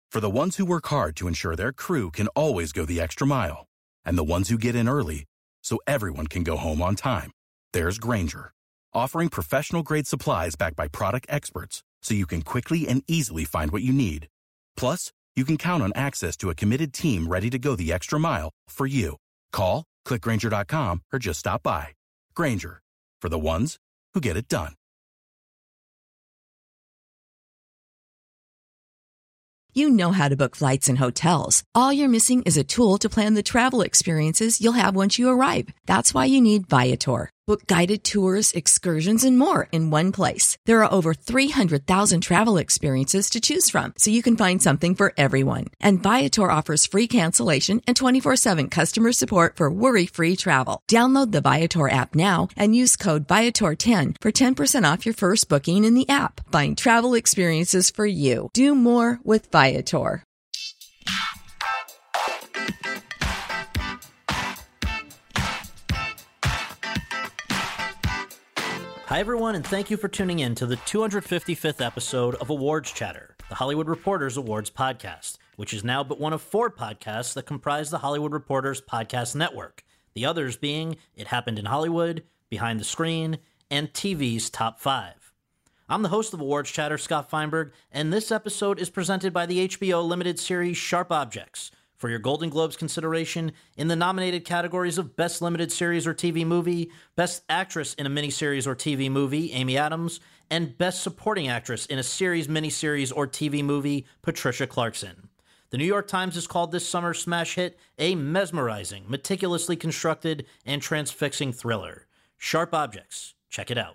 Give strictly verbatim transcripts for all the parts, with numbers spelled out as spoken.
For the ones who work hard to ensure their crew can always go the extra mile, and the ones who get in early so everyone can go home on time, there's Grainger, offering professional-grade supplies backed by product experts so you can quickly and easily find what you need. Plus, you can count on access to a committed team ready to go the extra mile for you. Call, click Grainger dot com, or just stop by. Grainger, for the ones who get it done. You know how to book flights and hotels. All you're missing is a tool to plan the travel experiences you'll have once you arrive. That's why you need Viator. Book guided tours, excursions, and more in one place. There are over three hundred thousand travel experiences to choose from, so you can find something for everyone. And Viator offers free cancellation and twenty-four seven customer support for worry-free travel. Download the Viator app now and use code Viator ten for ten percent off your first booking in the app. Find travel experiences for you. Do more with Viator. Hi, everyone, and thank you for tuning in to the two hundred fifty-fifth episode of Awards Chatter, the Hollywood Reporters Awards podcast, which is now but one of four podcasts that comprise the Hollywood Reporters podcast network, the others being It Happened in Hollywood, Behind the Screen, and T V's Top five. I'm the host of Awards Chatter, Scott Feinberg, and this episode is presented by the H B O limited series Sharp Objects. For your Golden Globes consideration in the nominated categories of Best Limited Series or T V Movie, Best Actress in a Miniseries or T V Movie, Amy Adams, and Best Supporting Actress in a Series, Miniseries, or T V Movie, Patricia Clarkson. The New York Times has called this summer's smash hit a mesmerizing, meticulously constructed, and transfixing thriller. Sharp Objects. Check it out.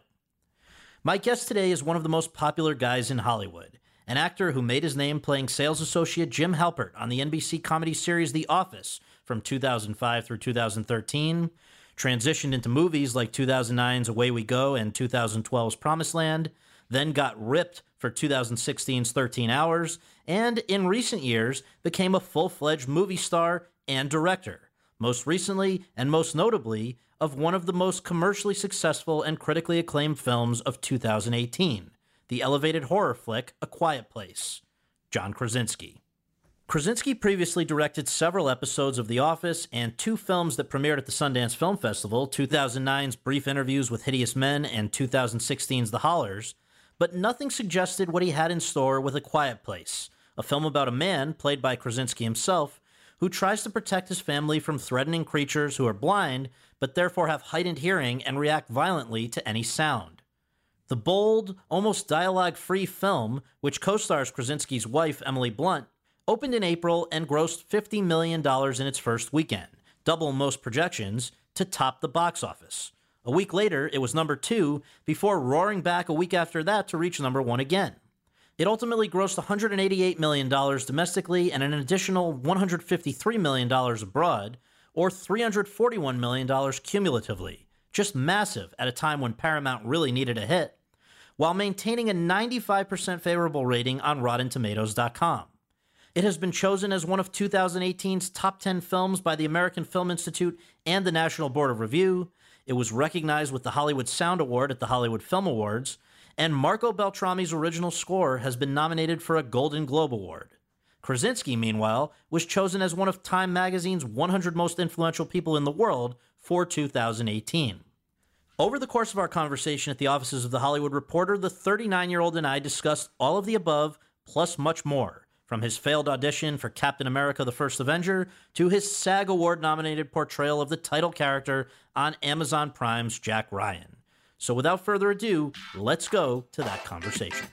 My guest today is one of the most popular guys in Hollywood. An actor who made his name playing sales associate Jim Halpert on the N B C comedy series The Office from two thousand five through two thousand thirteen, transitioned into movies like two thousand nine's Away We Go and two thousand twelve's Promised Land, then got ripped for two thousand sixteen's thirteen hours, and in recent years became a full-fledged movie star and director, most recently and most notably of one of the most commercially successful and critically acclaimed films of two thousand eighteen. The elevated horror flick, A Quiet Place. John Krasinski. Krasinski previously directed several episodes of The Office and two films that premiered at the Sundance Film Festival, two thousand nine's Brief Interviews with Hideous Men and two thousand sixteen's The Hollers, but nothing suggested what he had in store with A Quiet Place, a film about a man, played by Krasinski himself, who tries to protect his family from threatening creatures who are blind, but therefore have heightened hearing and react violently to any sound. The bold, almost dialogue-free film, which co-stars Krasinski's wife, Emily Blunt, opened in April and grossed fifty million dollars in its first weekend, double most projections, to top the box office. A week later, it was number two, before roaring back a week after that to reach number one again. It ultimately grossed one hundred eighty-eight million dollars domestically and an additional one hundred fifty-three million dollars abroad, or three hundred forty-one million dollars cumulatively. Just massive at a time when Paramount really needed a hit, while maintaining a ninety-five percent favorable rating on Rotten Tomatoes dot com. It has been chosen as one of two thousand eighteen's top ten films by the American Film Institute and the National Board of Review. It was recognized with the Hollywood Sound Award at the Hollywood Film Awards, and Marco Beltrami's original score has been nominated for a Golden Globe Award. Krasinski, meanwhile, was chosen as one of Time magazine's one hundred most influential people in the world for two thousand eighteen. Over the course of our conversation at the offices of The Hollywood Reporter, the thirty-nine-year-old and I discussed all of the above, plus much more, from his failed audition for Captain America: The First Avenger to his SAG Award-nominated portrayal of the title character on Amazon Prime's Jack Ryan. So without further ado, let's go to that conversation.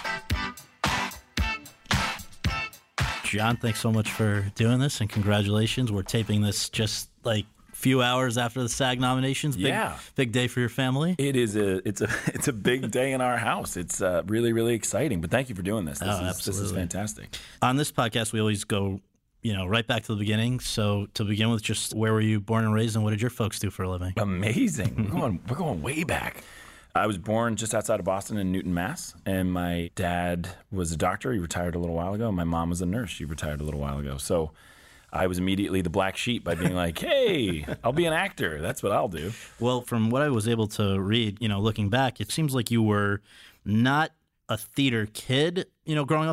John, thanks so much for doing this, and congratulations. We're taping this just like a few hours after the SAG nominations. Big, yeah. Big day for your family. It is a it's a it's a big day in our house. It's uh, really, really exciting. But thank you for doing this. This, oh, is, absolutely. this is fantastic. On this podcast, we always go, you know, right back to the beginning. So to begin with, just where were you born and raised, and what did your folks do for a living? Amazing. We're going we're going way back. I was born just outside of Boston in Newton, Mass. And my dad was a doctor. He retired a little while ago. My mom was a nurse. She retired a little while ago. So I was immediately the black sheep by being like, hey, I'll be an actor. That's what I'll do. Well, from what I was able to read, you know, looking back, it seems like you were not a theater kid, you know, growing up, but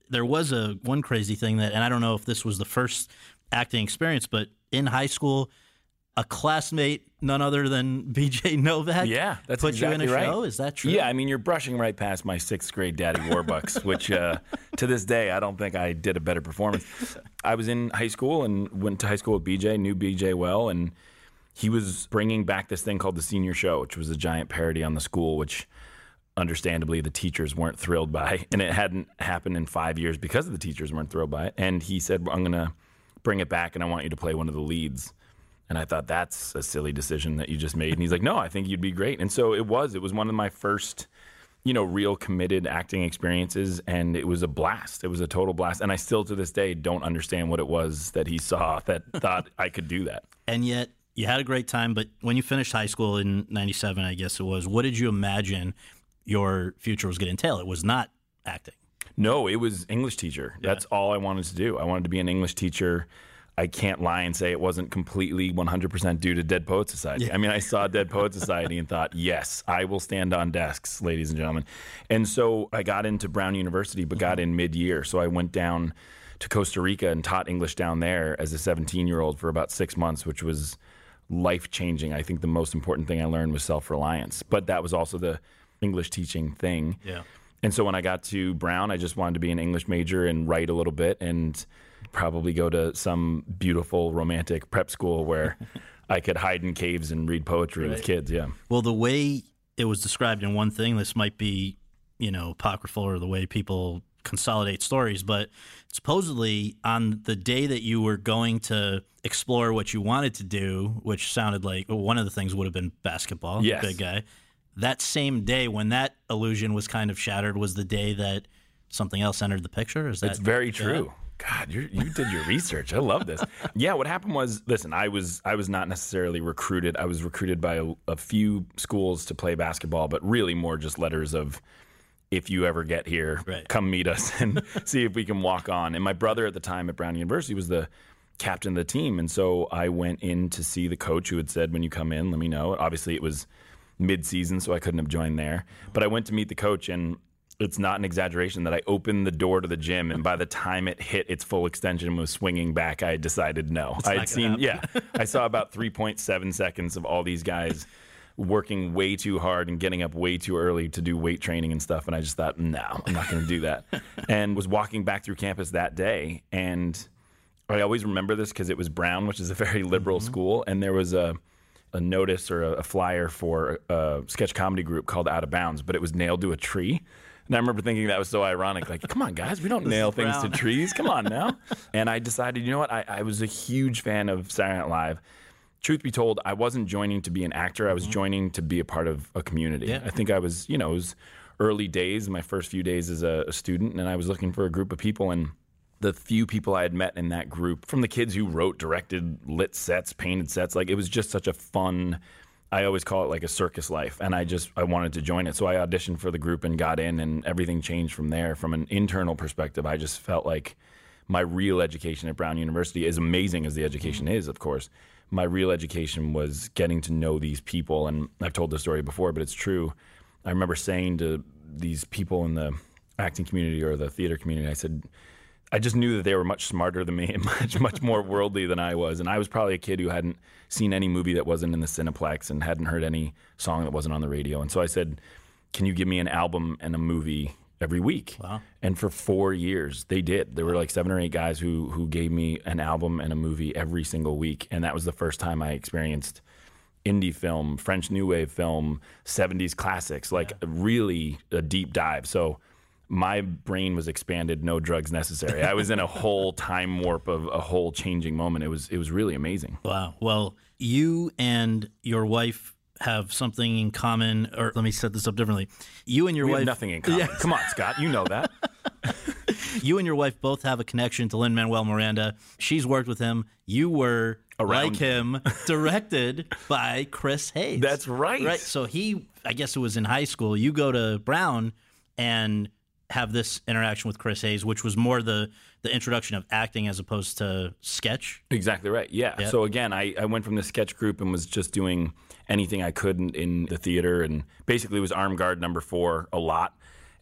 there was a one crazy thing that, and I don't know if this was the first acting experience, but in high school, a classmate, none other than B J Novak, yeah, that's put exactly you in a right. show? Is that true? Yeah, I mean, you're brushing right past my sixth grade Daddy Warbucks, which uh, to this day, I don't think I did a better performance. I was in high school and went to high school with B J, knew B J well, and he was bringing back this thing called the Senior Show, which was a giant parody on the school, which understandably the teachers weren't thrilled by, and it hadn't happened in five years because the teachers weren't thrilled by it. And he said, I'm going to bring it back, and I want you to play one of the leads. And I thought, that's a silly decision that you just made. And he's like, no, I think you'd be great. And so it was. It was one of my first, you know, real committed acting experiences, and it was a blast. It was a total blast. And I still, to this day, don't understand what it was that he saw that thought I could do that. And yet, you had a great time. But when you finished high school in ninety-seven, I guess it was, what did you imagine your future was going to entail? It was not acting. No, it was English teacher. Yeah. That's all I wanted to do. I wanted to be an English teacher. I can't lie and say it wasn't completely one hundred percent due to Dead Poets Society. Yeah. I mean, I saw Dead Poets Society and thought, yes, I will stand on desks, ladies and gentlemen. And so I got into Brown University, but got in mid-year. So I went down to Costa Rica and taught English down there as a seventeen-year-old for about six months, which was life-changing. I think the most important thing I learned was self-reliance. But that was also the English teaching thing. Yeah. And so when I got to Brown, I just wanted to be an English major and write a little bit and probably go to some beautiful romantic prep school where I could hide in caves and read poetry Right. with kids. Yeah. Well, the way it was described in one thing, this might be, you know, apocryphal or the way people consolidate stories, but supposedly on the day that you were going to explore what you wanted to do, which sounded like well, one of the things would have been basketball, Yes. big guy. That same day when that illusion was kind of shattered was the day that something else entered the picture. Is that It's very yeah? true. God, you're, you did your research. I love this. Yeah, what happened was, listen, I was I was not necessarily recruited. I was recruited by a, a few schools to play basketball, but really more just letters of, if you ever get here, Right. come meet us and see if we can walk on. And my brother at the time at Brown University was the captain of the team. And so I went in to see the coach who had said, when you come in, let me know. Obviously, it was mid-season, so I couldn't have joined there. But I went to meet the coach, and it's not an exaggeration that I opened the door to the gym, and by the time it hit its full extension and was swinging back, I decided no. I had seen, yeah, I saw about three point seven seconds of all these guys working way too hard and getting up way too early to do weight training and stuff, and I just thought, no, I'm not going to do that. And was walking back through campus that day, and I always remember this because it was Brown, which is a very liberal mm-hmm. school, and there was a a notice or a, a flyer for a sketch comedy group called Out of Bounds, but it was nailed to a tree. And I remember thinking that was so ironic. Like, come on, guys, we don't nail things Brown. to trees. Come on now. And I decided, you know what? I, I was a huge fan of Saturday Night Live. Truth be told, I wasn't joining to be an actor. I was mm-hmm. joining to be a part of a community. Yeah. I think I was, you know, it was early days, my first few days as a, a student, and I was looking for a group of people. And the few people I had met in that group, from the kids who wrote, directed, lit sets, painted sets, like it was just such a fun, I always call it like a circus life. And I just, I wanted to join it. So I auditioned for the group and got in, and everything changed from there. From an internal perspective, I just felt like my real education at Brown University, as amazing as the education is, of course, my real education was getting to know these people. And I've told this story before, but it's true. I remember saying to these people in the acting community or the theater community, I said, I just knew that they were much smarter than me and much, much more worldly than I was. And I was probably a kid who hadn't seen any movie that wasn't in the Cineplex and hadn't heard any song that wasn't on the radio. And so I said, can you give me an album and a movie every week? Wow. And for four years, they did. There were like seven or eight guys who who gave me an album and a movie every single week. And that was the first time I experienced indie film, French New Wave film, seventies classics, like yeah. really a deep dive. So my brain was expanded, no drugs necessary. I was in a whole time warp of a whole changing moment. It was it was really amazing. Wow. Well, you and your wife have something in common, or let me set this up differently. You and your we wife have nothing in common. Yeah. Come on, Scott, you know that. You and your wife both have a connection to Lin-Manuel Miranda. She's worked with him. You were, Around. like him, directed by Chris Hayes. That's right. Right. So he, I guess it was in high school. You go to Brown and have this interaction with Chris Hayes, which was more the the introduction of acting as opposed to sketch. Exactly right. Yeah. Yep. So again, I, I went from the sketch group and was just doing anything I could in, in the theater, and basically was armed guard number four a lot.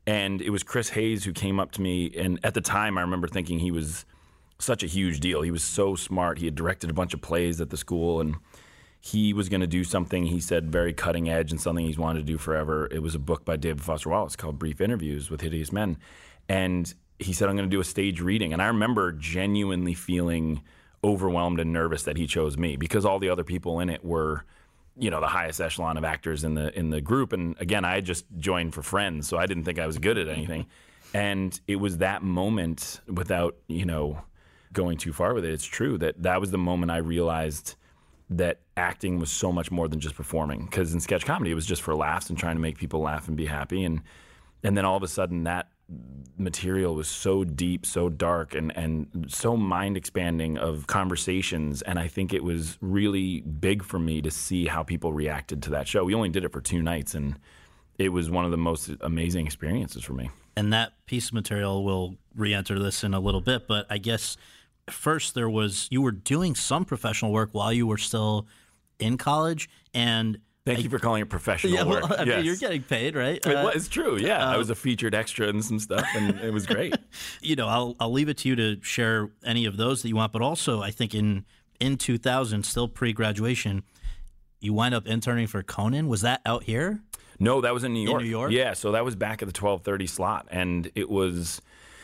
And it was Chris Hayes who came up to me. And at the time, I remember thinking he was such a huge deal. He was so smart. He had directed a bunch of plays at the school, and he was going to do something, he said, very cutting edge and something he's wanted to do forever. It was a book by David Foster Wallace called Brief Interviews with Hideous Men. And he said, I'm going to do a stage reading. And I remember genuinely feeling overwhelmed and nervous that he chose me, because all the other people in it were, you know, the highest echelon of actors in the in the group. And again, I had just joined for friends, so I didn't think I was good at anything. And it was that moment, without, you know, going too far with it, it's true that that was the moment I realized that acting was so much more than just performing. Because in sketch comedy, it was just for laughs and trying to make people laugh and be happy. And and then all of a sudden, that material was so deep, so dark, and, and so mind-expanding of conversations. And I think it was really big for me to see how people reacted to that show. We only did it for two nights, and it was one of the most amazing experiences for me. And that piece of material will re-enter this in a little bit, but I guess first there was, you were doing some professional work while you were still in college, and Thank I, you for calling it professional yeah, well, work. I mean, yes. You're getting paid, right? It was, it's true, yeah. Uh, I was a featured extra in some stuff, and it was great. You know, I'll I'll leave it to you to share any of those that you want, but also I think in, in two thousand, still pre-graduation, you wind up interning for Conan. Was that out here? No, that was in New York. In New York? Yeah, so that was back at the twelve thirty slot, and it was,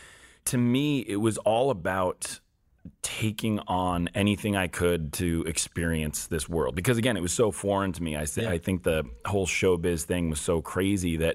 to me, it was all about taking on anything I could to experience this world. Because again, it was so foreign to me. I, yeah. I think the whole showbiz thing was so crazy that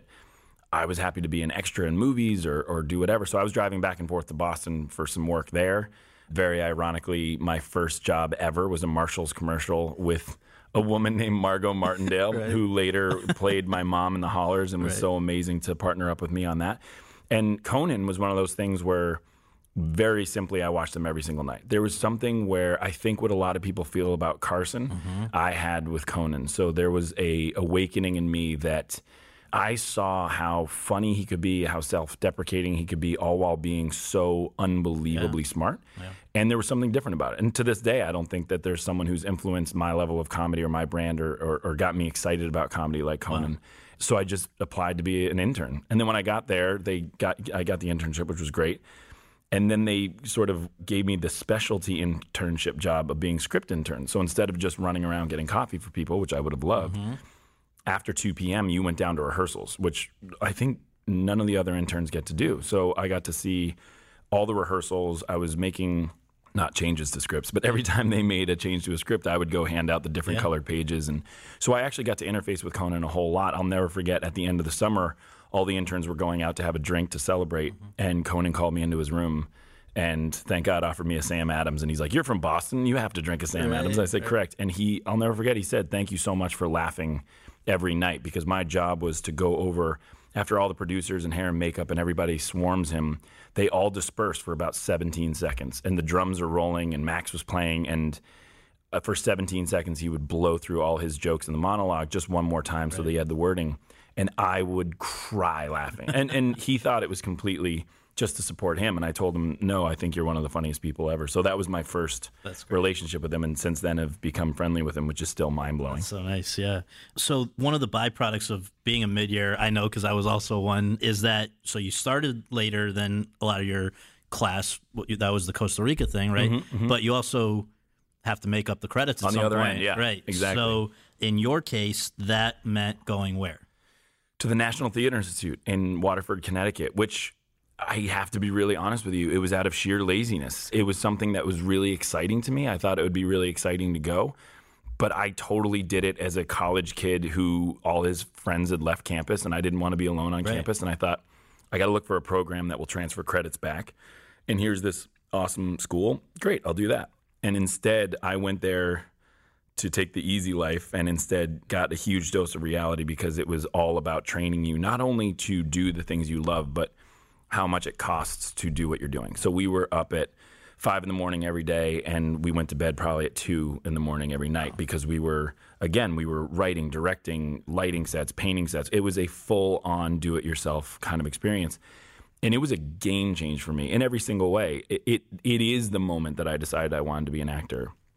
I was happy to be an extra in movies or, or do whatever. So I was driving back and forth to Boston for some work there. Very ironically, my first job ever was a Marshall's commercial with a woman named Margot Martindale, right. who later played my mom in The Hollers and was right. so amazing to partner up with me on that. And Conan was one of those things where very simply, I watched them every single night. There was something where I think what a lot of people feel about Carson, mm-hmm. I had with Conan. So there was a awakening in me that I saw how funny he could be, how self-deprecating he could be, all while being so unbelievably yeah. smart. Yeah. And there was something different about it. And to this day, I don't think that there's someone who's influenced my level of comedy or my brand or, or, or got me excited about comedy like Conan. Wow. So I just applied to be an intern. And then when I got there, they got I got the internship, which was great. And then they sort of gave me the specialty internship job of being script intern. So instead of just running around getting coffee for people, which I would have loved, mm-hmm. after two p.m. you went down to rehearsals, which I think none of the other interns get to do. So I got to see all the rehearsals. I was making, not changes to scripts, but every time they made a change to a script, I would go hand out the different yeah. colored pages. And so I actually got to interface with Conan a whole lot. I'll never forget, at the end of the summer, all the interns were going out to have a drink to celebrate, mm-hmm. and Conan called me into his room and, thank God, offered me a Sam Adams. And he's like, "You're from Boston, you have to drink a Sam right, Adams." I said, right. "Correct." And he, I'll never forget, he said, "Thank you so much for laughing every night," because my job was to go over, after all the producers and hair and makeup and everybody swarms him, they all disperse for about seventeen seconds. And the drums are rolling and Max was playing, and uh, for seventeen seconds he would blow through all his jokes in the monologue just one more time right. so they had the wording. And I would cry laughing. And and he thought it was completely just to support him. And I told him, "No, I think you're one of the funniest people ever." So that was my first relationship with him. And since then have become friendly with him, which is still mind-blowing. That's so nice, yeah. So one of the byproducts of being a mid-year, I know because I was also one, is that, so you started later than a lot of your class. That was the Costa Rica thing, right? Mm-hmm, mm-hmm. But you also have to make up the credits at on some the other point, end, yeah. Right. Exactly. So in your case, that meant going where? To the National Theater Institute in Waterford, Connecticut, which I have to be really honest with you, it was out of sheer laziness. It was something that was really exciting to me. I thought it would be really exciting to go, but I totally did it as a college kid who all his friends had left campus, and I didn't want to be alone on right. campus. And I thought, I got to look for a program that will transfer credits back. And here's this awesome school. Great, I'll do that. And instead, I went there to take the easy life, and instead got a huge dose of reality, because it was all about training you not only to do the things you love, but how much it costs to do what you're doing. So we were up at five in the morning every day, and we went to bed probably at two in the morning every night, because we were, again, we were writing, directing, lighting sets, painting sets. It was a full-on do-it-yourself kind of experience. And it was a game change for me in every single way. It, it, it is the moment that I decided I wanted to be an actor.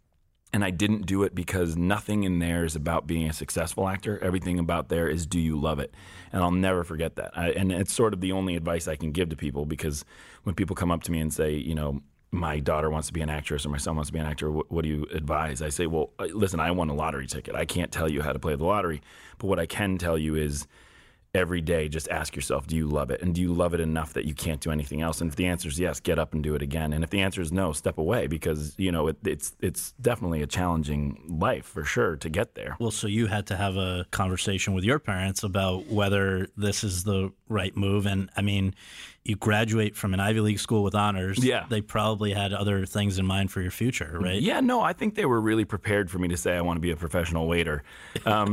And I didn't do it because nothing in there is about being a successful actor. Everything about there is, do you love it? And I'll never forget that. I, and it's sort of the only advice I can give to people, because when people come up to me and say, you know, my daughter wants to be an actress or my son wants to be an actor, what, what do you advise? I say, well, listen, I won a lottery ticket. I can't tell you how to play the lottery. But what I can tell you is, every day, just ask yourself, do you love it? And do you love it enough that you can't do anything else? And if the answer is yes, get up and do it again. And if the answer is no, step away, because, you know, it, it's it's definitely a challenging life for sure to get there. Well, so you had to have a conversation with your parents about whether this is the right move. And I mean, you graduate from an Ivy League school with honors. Yeah. They probably had other things in mind for your future, right? Yeah, no, I think they were really prepared for me to say I want to be a professional waiter. Um,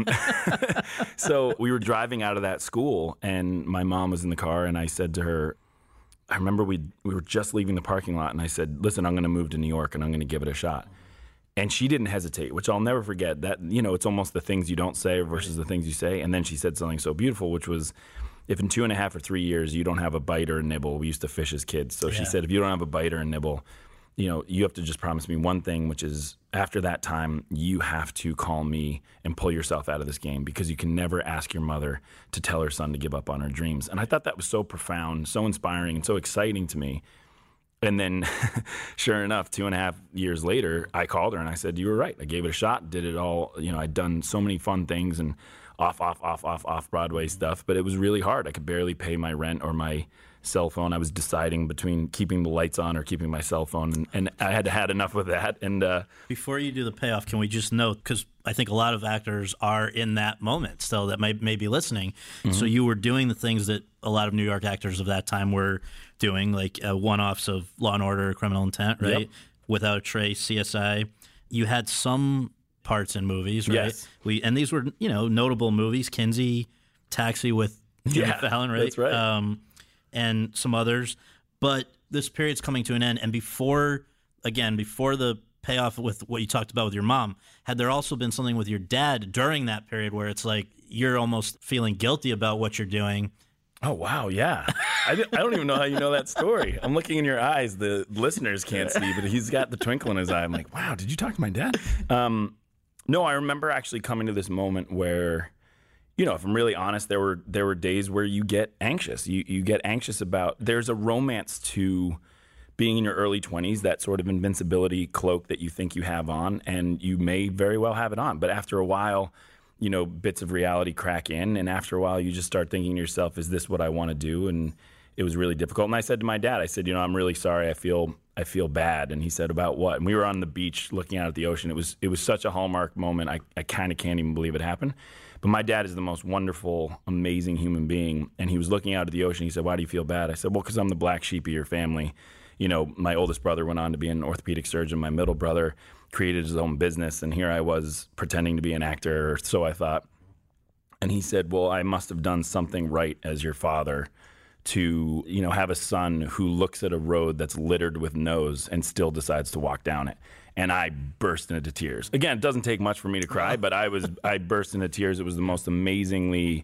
so we were driving out of that school, and my mom was in the car, and I said to her, I remember we we were just leaving the parking lot, and I said, listen, I'm going to move to New York, and I'm going to give it a shot. And she didn't hesitate, which I'll never forget. That, you know, it's almost the things you don't say versus the things you say. And then she said something so beautiful, which was, if in two and a half or three years you don't have a bite or a nibble, we used to fish as kids. So yeah. She said, if you don't have a bite or a nibble, you know, you have to just promise me one thing, which is, after that time, you have to call me and pull yourself out of this game, because you can never ask your mother to tell her son to give up on her dreams. And I thought that was so profound, so inspiring, and so exciting to me. And then, sure enough, two and a half years later, I called her and I said, you were right. I gave it a shot, did it all. You know, I'd done so many fun things and off, off, off, off, off Broadway stuff, but it was really hard. I could barely pay my rent or my cell phone. I was deciding between keeping the lights on or keeping my cell phone, and, and I had had enough with that. And uh, before you do the payoff, can we just note, because I think a lot of actors are in that moment still that may, may be listening. Mm-hmm. So you were doing the things that a lot of New York actors of that time were doing, like uh, one-offs of Law and Order, Criminal Intent, right? Yep. Without a Trace, C S I. You had some parts in movies, right? Yes. We and these were, you know, notable movies. Kinsey, Taxi with Jimmy yeah, Fallon, right? That's right. Um, and some others. But this period's coming to an end. And before, again, before the payoff with what you talked about with your mom, had there also been something with your dad during that period where it's like you're almost feeling guilty about what you're doing? Oh, wow, yeah. I, I don't even know how you know that story. I'm looking in your eyes. The listeners can't see, but he's got the twinkle in his eye. I'm like, wow, did you talk to my dad? Um, no, I remember actually coming to this moment where, you know, if I'm really honest, there were there were days where you get anxious. You you get anxious about, there's a romance to being in your early twenties, that sort of invincibility cloak that you think you have on, and you may very well have it on. But after a while, you know, bits of reality crack in, and after a while you just start thinking to yourself, is this what I want to do? And it was really difficult. And I said to my dad, I said, you know, I'm really sorry. I feel I feel bad. And he said, about what? And we were on the beach looking out at the ocean. It was it was such a hallmark moment. I, I kind of can't even believe it happened. But my dad is the most wonderful, amazing human being. And he was looking out at the ocean. He said, why do you feel bad? I said, well, because I'm the black sheep of your family. You know, my oldest brother went on to be an orthopedic surgeon. My middle brother created his own business. And here I was pretending to be an actor, or so I thought. And he said, well, I must have done something right as your father to, you know, have a son who looks at a road that's littered with no's and still decides to walk down it. And I burst into tears. Again, it doesn't take much for me to cry, but I was I burst into tears. It was the most amazingly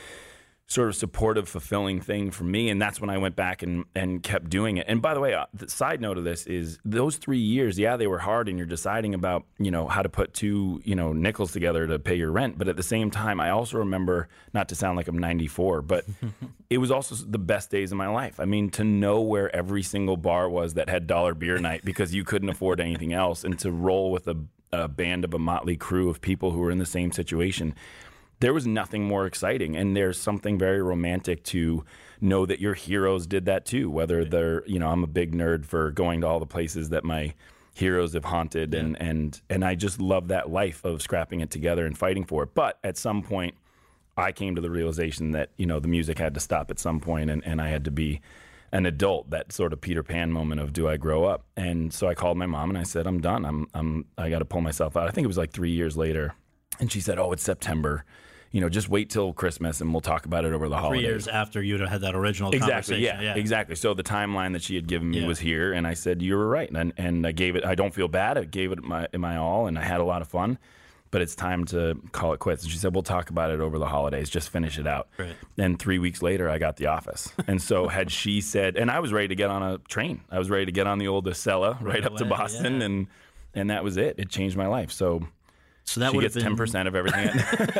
sort of supportive, fulfilling thing for me. And that's when I went back and, and kept doing it. And by the way, uh, the side note of this is those three years, yeah, they were hard, and you're deciding about, you know, how to put two, you know, nickels together to pay your rent. But at the same time, I also remember, not to sound like I'm ninety-four, but it was also the best days of my life. I mean, to know where every single bar was that had dollar beer night because you couldn't afford anything else, and to roll with a, a band of a motley crew of people who were in the same situation. There was nothing more exciting, and there's something very romantic to know that your heroes did that too, whether they're, you know, I'm a big nerd for going to all the places that my heroes have haunted, yeah. and, and, and I just love that life of scrapping it together and fighting for it. But at some point, I came to the realization that, you know, the music had to stop at some point, and, and I had to be an adult, that sort of Peter Pan moment of, do I grow up? And so I called my mom and I said, I'm done. I'm, I'm, I got to pull myself out. I think it was like three years later. And she said, oh, it's September. You know, just wait till Christmas and we'll talk about it over the holidays. Three years after you'd have had that original exactly, conversation. Yeah, yeah, exactly. So the timeline that she had given me yeah. was here, and I said, you were right. And, and I gave it, I don't feel bad. I gave it my, my all, and I had a lot of fun. But it's time to call it quits. And she said, we'll talk about it over the holidays. Just finish it out. Right. And three weeks later, I got the office. And so had she said, and I was ready to get on a train. I was ready to get on the old Acela right, right up away, to Boston. Yeah. And and that was it. It changed my life. So, so that she would gets have been ten percent of everything.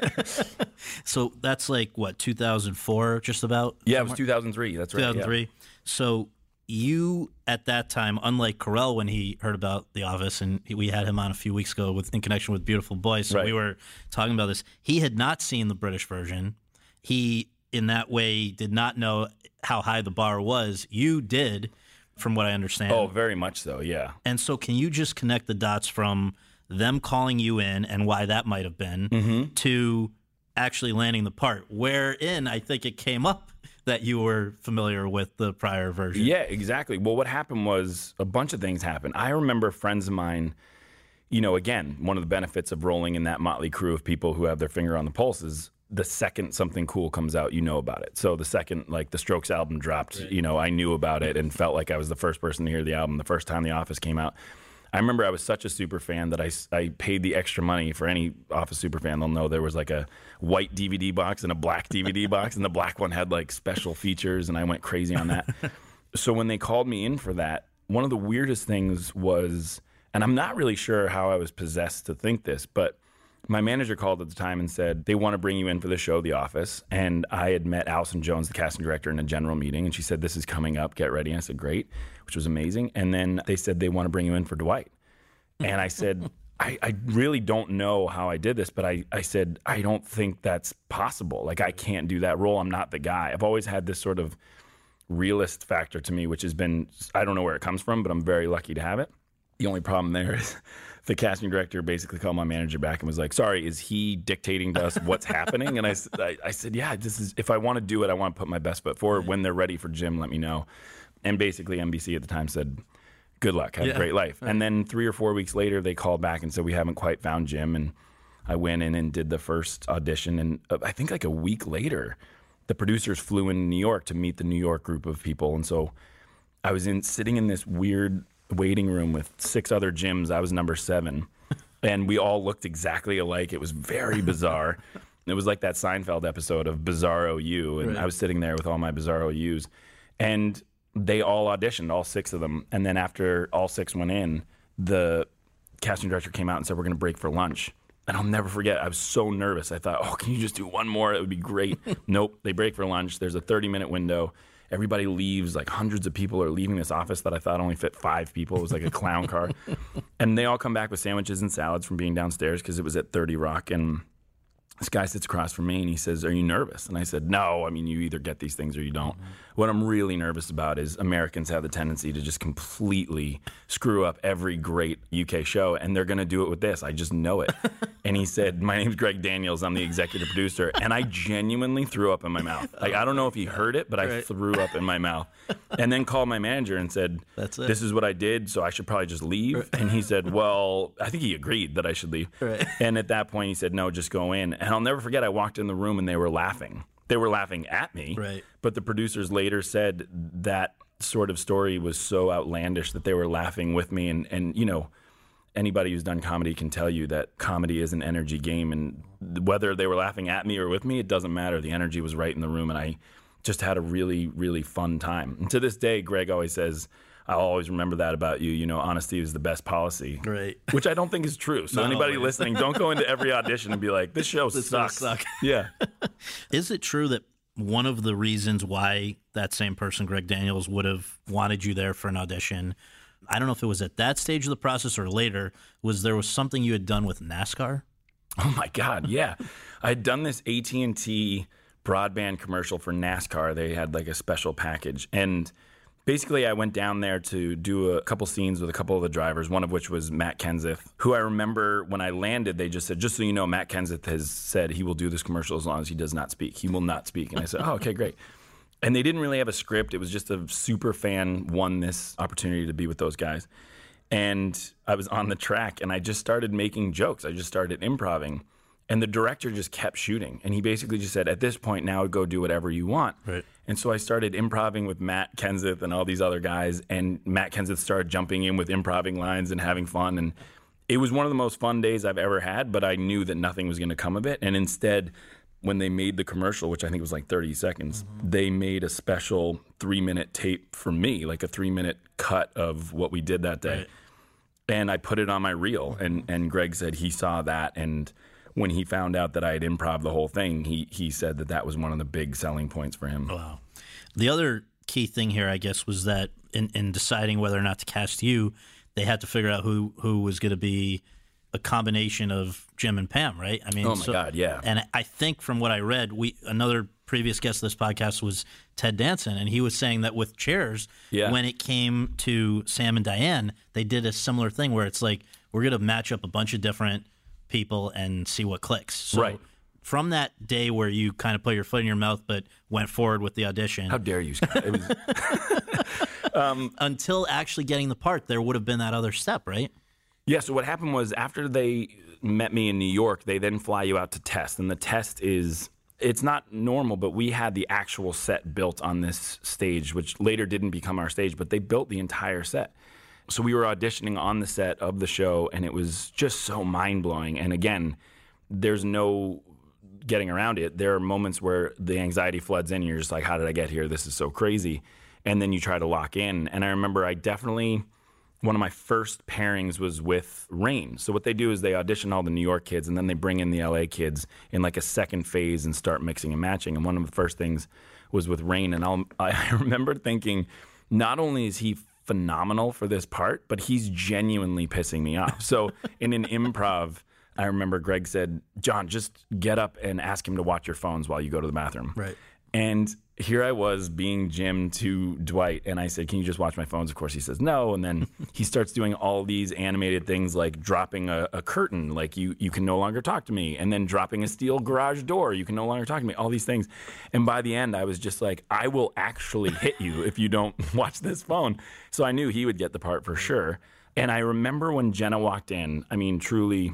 So that's like, what, two thousand four, just about? Yeah, it was two thousand three. That's right. two thousand three. Yeah. So you, at that time, unlike Carell when he heard about The Office, and we had him on a few weeks ago with in connection with Beautiful Boys, so right. we were talking about this. He had not seen the British version. He, in that way, did not know how high the bar was. You did, from what I understand. Oh, very much so, yeah. And so can you just connect the dots from them calling you in and why that might have been mm-hmm. to actually landing the part, wherein I think it came up that you were familiar with the prior version? Yeah, exactly. Well, what happened was a bunch of things happened. I remember friends of mine, you know, again, one of the benefits of rolling in that motley crew of people who have their finger on the pulse is the second something cool comes out, you know about it. So the second, like, the Strokes album dropped, right. you know, I knew about it and felt like I was the first person to hear the album the first time The Office came out. I remember I was such a super fan that I, I paid the extra money. For any Office super fan, they'll know there was like a white D V D box and a black D V D box, and the black one had like special features, and I went crazy on that. So when they called me in for that, one of the weirdest things was, and I'm not really sure how I was possessed to think this, but my manager called at the time and said, they want to bring you in for the show, The Office. And I had met Allison Jones, the casting director, in a general meeting. And she said, this is coming up. Get ready. And I said, great, which was amazing. And then they said they want to bring you in for Dwight. And I said, I, I really don't know how I did this, but I, I said, I don't think that's possible. Like, I can't do that role. I'm not the guy. I've always had this sort of realist factor to me, which has been, I don't know where it comes from, but I'm very lucky to have it. The only problem there is the casting director basically called my manager back and was like, sorry, is he dictating to us what's happening? And I, I, I said, yeah, this is, if I want to do it, I want to put my best foot forward. When they're ready for Jim, let me know. And basically N B C at the time said, good luck, have yeah. a great life. Right. And then three or four weeks later, they called back and said, we haven't quite found Jim. And I went in and did the first audition. And I think like a week later, the producers flew in New York to meet the New York group of people. And so I was in sitting in this weird waiting room with six other Jims. I was number seven. And we all looked exactly alike. It was very bizarre. It was like that Seinfeld episode of Bizarro You. And right. I was sitting there with all my Bizarro U's. And they all auditioned, all six of them. And then after all six went in, the casting director came out and said, we're going to break for lunch. And I'll never forget, I was so nervous. I thought, oh, can you just do one more? It would be great. Nope, they break for lunch. There's a thirty-minute window. Everybody leaves. Like, hundreds of people are leaving this office that I thought only fit five people. It was like a clown car. And they all come back with sandwiches and salads from being downstairs because it was at thirty Rock. And this guy sits across from me and he says, are you nervous? And I said, no, I mean, you either get these things or you don't. Mm-hmm. What I'm really nervous about is Americans have the tendency to just completely screw up every great U K show, and they're going to do it with this. I just know it. And he said, my name's Greg Daniels. I'm the executive producer. And I genuinely threw up in my mouth. Like, I don't know if he heard it, but I right. threw up in my mouth. And then called my manager and said, That's it. This is what I did, so I should probably just leave. Right. And he said, well, I think he agreed that I should leave. Right. And at that point, he said, no, just go in. And I'll never forget, I walked in the room and they were laughing. They were laughing at me, right. But the producers later said that sort of story was so outlandish that they were laughing with me. And, and you know, anybody who's done comedy can tell you that comedy is an energy game. And whether they were laughing at me or with me, it doesn't matter. The energy was right in the room, and I just had a really, really fun time. And to this day, Greg always says, I'll always remember that about you. You know, honesty is the best policy. Right. Which I don't think is true. So no, anybody listening, don't go into every audition and be like, this show this sucks. Suck. Yeah. Is it true that one of the reasons why that same person, Greg Daniels, would have wanted you there for an audition, I don't know if it was at that stage of the process or later, was there was something you had done with NASCAR? Oh, my God, yeah. I had done this A T and T broadband commercial for NASCAR. They had like a special package. And basically, I went down there to do a couple scenes with a couple of the drivers, one of which was Matt Kenseth, who I remember when I landed, they just said, just so you know, Matt Kenseth has said he will do this commercial as long as he does not speak. He will not speak. And I said, oh, okay, great. And they didn't really have a script. It was just a super fan won this opportunity to be with those guys. And I was on the track, and I just started making jokes. I just started improvising. And the director just kept shooting. And he basically just said, at this point now, go do whatever you want. Right. And so I started improvising with Matt Kenseth and all these other guys. And Matt Kenseth started jumping in with improvising lines and having fun. And it was one of the most fun days I've ever had. But I knew that nothing was going to come of it. And instead, when they made the commercial, which I think was like thirty seconds, mm-hmm. they made a special three-minute tape for me, like a three-minute cut of what we did that day. Right. And I put it on my reel, and, and Greg said he saw that, and when he found out that I had improv the whole thing, he he said that that was one of the big selling points for him. Wow. The other key thing here, I guess, was that in, in deciding whether or not to cast you, they had to figure out who, who was going to be a combination of Jim and Pam, right? I mean, oh my so, God, yeah. And I think from what I read, we another previous guest of this podcast was Ted Danson, and he was saying that with Chairs, yeah. when it came to Sam and Diane, they did a similar thing where it's like, we're going to match up a bunch of different people and see what clicks. So right. From that day where you kind of put your foot in your mouth but went forward with the audition. How dare you, Scott? It was... um, until actually getting the part, there would have been that other step, right? Yeah, so what happened was after they met me in New York, they then fly you out to test. And the test is, it's not normal, but we had the actual set built on this stage, which later didn't become our stage, but they built the entire set. So we were auditioning on the set of the show, and it was just so mind-blowing. And again, there's no getting around it. There are moments where the anxiety floods in, and you're just like, how did I get here? This is so crazy. And then you try to lock in. And I remember I definitely... one of my first pairings was with Rain. So what they do is they audition all the New York kids, and then they bring in the L A kids in like a second phase and start mixing and matching. And one of the first things was with Rain. And I'll, I remember thinking, not only is he phenomenal for this part, but he's genuinely pissing me off. So in an improv, I remember Greg said, John, just get up and ask him to watch your phones while you go to the bathroom. Right. And here I was being Jim to Dwight, and I said, can you just watch my phones? Of course, he says no. And then he starts doing all these animated things like dropping a, a curtain, like you, you can no longer talk to me, and then dropping a steel garage door, you can no longer talk to me, all these things. And by the end, I was just like, I will actually hit you if you don't watch this phone. So I knew he would get the part for sure. And I remember when Jenna walked in, I mean, truly,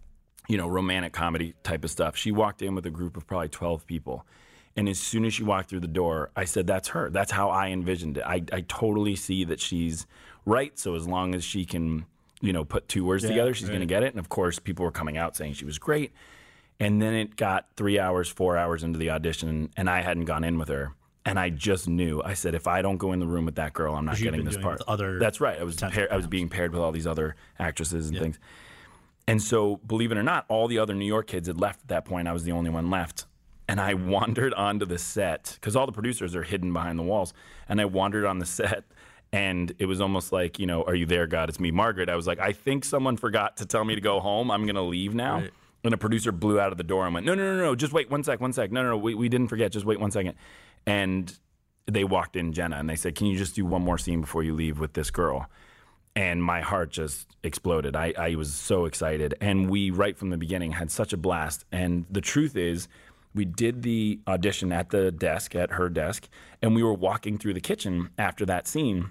you know, romantic comedy type of stuff. She walked in with a group of probably twelve people. And as soon as she walked through the door, I said, that's her. That's how I envisioned it. I, I totally see that she's right. So as long as she can, you know, put two words yeah, together, she's right. going to get it. And of course, people were coming out saying she was great. And then it got three hours, four hours into the audition, and I hadn't gone in with her. And I just knew. I said, if I don't go in the room with that girl, I'm not getting this part. Other That's right. I was pair, I was being paired with all these other actresses and yep. things. And so, believe it or not, all the other New York kids had left at that point. I was the only one left. And I wandered onto the set, because all the producers are hidden behind the walls. And I wandered on the set, and it was almost like, you know, are you there, God? It's me, Margaret. I was like, I think someone forgot to tell me to go home. I'm going to leave now. Right. And a producer blew out of the door and went, no, no, no, no, just wait one sec, one sec. No, no, no, we, we didn't forget. Just wait one second. And they walked in Jenna, and they said, can you just do one more scene before you leave with this girl? And my heart just exploded. I, I was so excited. And we, right from the beginning, had such a blast. And the truth is, we did the audition at the desk, at her desk, and we were walking through the kitchen after that scene.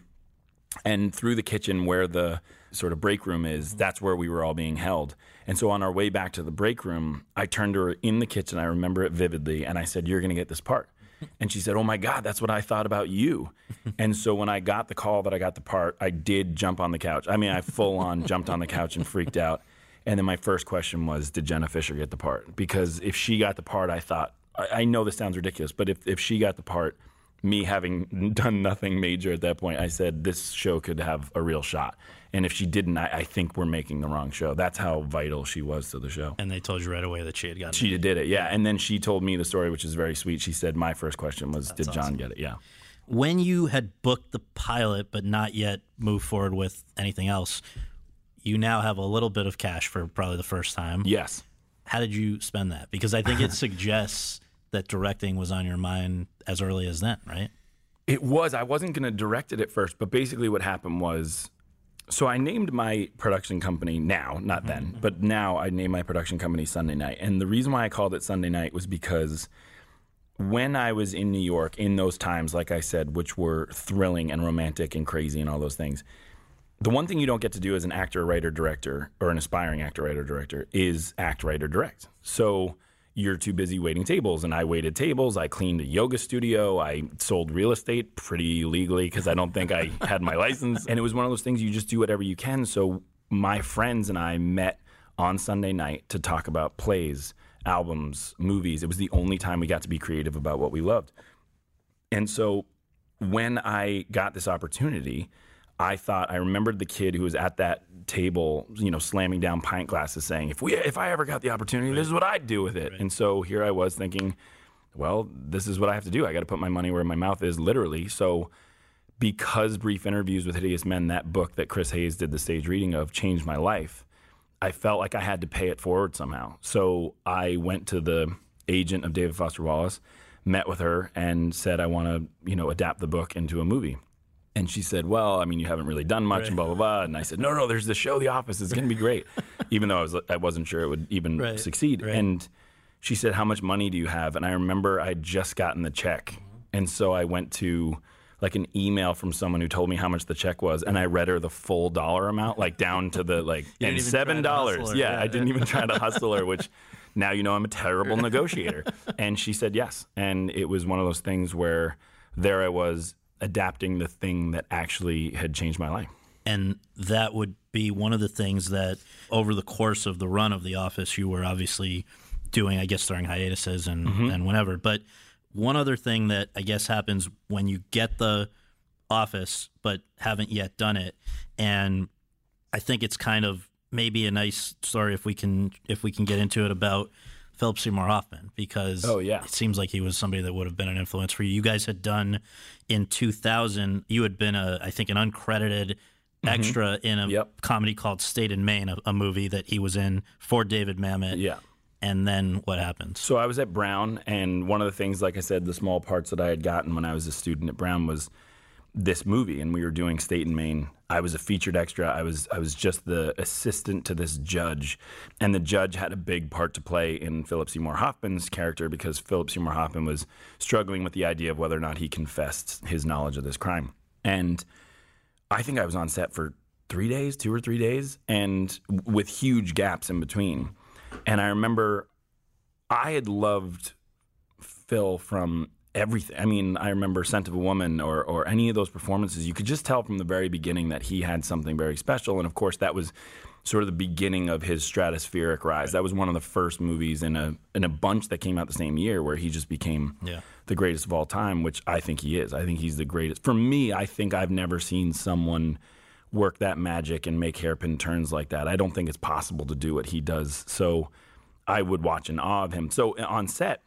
And through the kitchen where the sort of break room is, that's where we were all being held. And so on our way back to the break room, I turned to her in the kitchen. I remember it vividly. And I said, you're going to get this part. And she said, oh, my God, that's what I thought about you. And so when I got the call that I got the part, I did jump on the couch. I mean, I full on jumped on the couch and freaked out. And then my first question was, did Jenna Fischer get the part? Because if she got the part, I thought, I, I know this sounds ridiculous, but if, if she got the part, me having done nothing major at that point, I said this show could have a real shot. And if she didn't, I, I think we're making the wrong show. That's how vital she was to the show. And they told you right away that she had gotten it. She did it, yeah. And then she told me the story, which is very sweet. She said, my first question was, That's did John awesome. get it? Yeah. When you had booked the pilot but not yet moved forward with anything else, you now have a little bit of cash for probably the first time. Yes. How did you spend that? Because I think it suggests that directing was on your mind as early as then, right? It was. I wasn't going to direct it at first, but basically what happened was, so I named my production company now, not mm-hmm. then, but now I named my production company Sunday Night. And the reason why I called it Sunday Night was because when I was in New York, in those times, like I said, which were thrilling and romantic and crazy and all those things, the one thing you don't get to do as an actor, writer, director, or an aspiring actor, writer, director is act, write, or direct. So you're too busy waiting tables, and I waited tables. I cleaned a yoga studio. I sold real estate pretty legally because I don't think I had my license. And it was one of those things you just do whatever you can. So my friends and I met on Sunday night to talk about plays, albums, movies. It was the only time we got to be creative about what we loved. And so when I got this opportunity, I thought, I remembered the kid who was at that table, you know, slamming down pint glasses saying, if we, if I ever got the opportunity, right. this is what I'd do with it. Right. And so here I was thinking, well, this is what I have to do. I got to put my money where my mouth is, literally. So because Brief Interviews with Hideous Men, that book that Chris Hayes did the stage reading of, changed my life, I felt like I had to pay it forward somehow. So I went to the agent of David Foster Wallace, met with her, and said, I want to, you know, adapt the book into a movie. And she said, well, I mean, you haven't really done much, right. and blah, blah, blah. And I said, no, no, there's the show, The Office. It's going to be great. Even though I, was, I wasn't sure it would even right. succeed. Right. And she said, how much money do you have? And I remember I'd just gotten the check. And so I went to like an email from someone who told me how much the check was, and I read her the full dollar amount, like down to the, like, and seven dollars. Yeah, yeah, I didn't even try to hustle her, which now you know I'm a terrible negotiator. And she said yes. And it was one of those things where there I was adapting the thing that actually had changed my life. And that would be one of the things that over the course of the run of The Office, you were obviously doing, I guess, during hiatuses and, mm-hmm. and whenever. But one other thing that I guess happens when you get the office but haven't yet done it, and I think it's kind of maybe a nice story if we can if we can get into it about Philip Seymour Hoffman, because oh, yeah. it seems like he was somebody that would have been an influence for you. You guys had done in two thousand, you had been a I think an uncredited extra mm-hmm. in a yep. comedy called State and Maine, a, a movie that he was in for David Mamet. Yeah. And then what happened? So I was at Brown, and one of the things, like I said, the small parts that I had gotten when I was a student at Brown was this movie, and we were doing State and Maine. I was a featured extra. I was I was just the assistant to this judge, and the judge had a big part to play in Philip Seymour Hoffman's character because Philip Seymour Hoffman was struggling with the idea of whether or not he confessed his knowledge of this crime. And I think I was on set for three days, two or three days, and with huge gaps in between. And I remember I had loved Phil from everything. I mean, I remember Scent of a Woman or or any of those performances. You could just tell from the very beginning that he had something very special. And, of course, that was sort of the beginning of his stratospheric rise. That was one of the first movies in a in a bunch that came out the same year where he just became yeah. the greatest of all time, which I think he is. I think he's the greatest. For me, I think I've never seen someone work that magic and make hairpin turns like that. I don't think it's possible to do what he does. So I would watch in awe of him. So on set,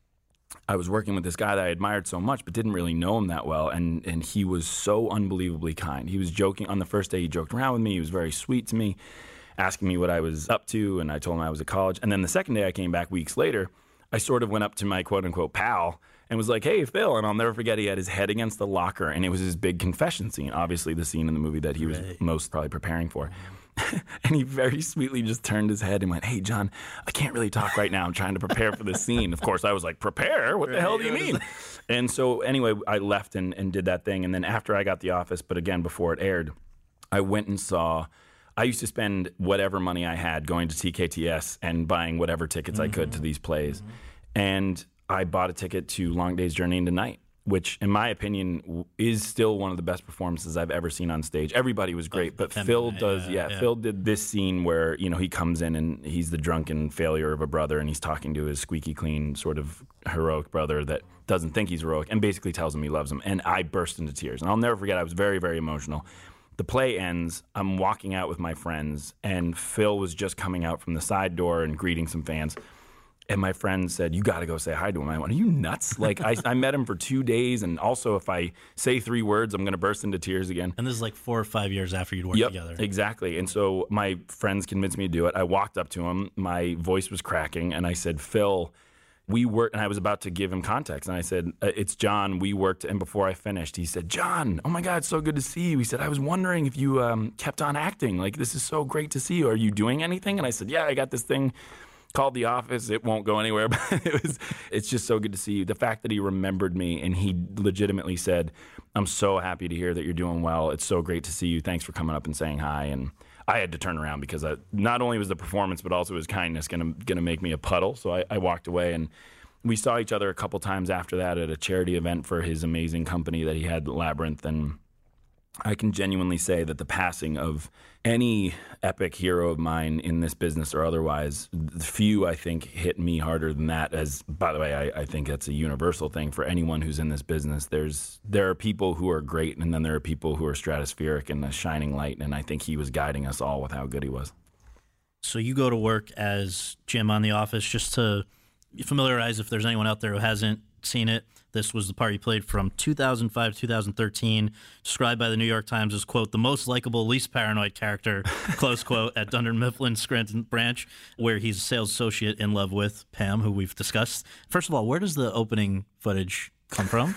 I was working with this guy that I admired so much but didn't really know him that well, and and he was so unbelievably kind. He was joking. On the first day, he joked around with me. He was very sweet to me, asking me what I was up to, and I told him I was at college. And then the second day I came back weeks later, I sort of went up to my quote-unquote pal and was like, hey, Phil. And I'll never forget, he had his head against the locker, and it was his big confession scene, obviously the scene in the movie that he was right. most probably preparing for. And he very sweetly just turned his head and went, hey, John, I can't really talk right now. I'm trying to prepare for this scene. Of course, I was like, prepare? What the right. hell do you mean? And so anyway, I left and, and did that thing. And then after I got The Office, but again, before it aired, I went and saw – I used to spend whatever money I had going to T K T S and buying whatever tickets mm-hmm. I could to these plays. Mm-hmm. And I bought a ticket to Long Day's Journey into Night, which, in my opinion, is still one of the best performances I've ever seen on stage. Everybody was great, oh, but Phil does, yeah, yeah, Phil did this scene where, you know, he comes in and he's the drunken failure of a brother, and he's talking to his squeaky clean sort of heroic brother that doesn't think he's heroic and basically tells him he loves him. And I burst into tears. And I'll never forget, I was very, very emotional. The play ends, I'm walking out with my friends, and Phil was just coming out from the side door and greeting some fans. And my friend said, you got to go say hi to him. I went, are you nuts? Like, I, I met him for two days, and also if I say three words, I'm going to burst into tears again. And this is like four or five years after you'd worked yep, together. Exactly. And so my friends convinced me to do it. I walked up to him. My voice was cracking, and I said, Phil, we worked, and I was about to give him context. And I said, it's John. We worked, and before I finished, he said, John, oh my God, it's so good to see you. He said, I was wondering if you um, kept on acting. Like, this is so great to see you. Are you doing anything? And I said, yeah, I got this thing called The Office. It won't go anywhere, but it was, it's just so good to see you. The fact that he remembered me and he legitimately said, I'm so happy to hear that you're doing well. It's so great to see you. Thanks for coming up and saying hi. And I had to turn around because I, not only was the performance, but also his kindness going to going to make me a puddle. So I, I walked away, and we saw each other a couple times after that at a charity event for his amazing company that he had, Labyrinth. And I can genuinely say that the passing of any epic hero of mine in this business or otherwise, few, I think, hit me harder than that. As, by the way, I, I think that's a universal thing for anyone who's in this business. There's There are people who are great, and then there are people who are stratospheric and a shining light, and I think he was guiding us all with how good he was. So you go to work as Jim on The Office. Just to familiarize, if there's anyone out there who hasn't seen it, this was the part he played from two thousand five to two thousand thirteen, described by the New York Times as, quote, the most likable, least paranoid character, close quote, at Dunder Mifflin Scranton branch, where he's a sales associate in love with Pam, who we've discussed. First of all, where does the opening footage come from?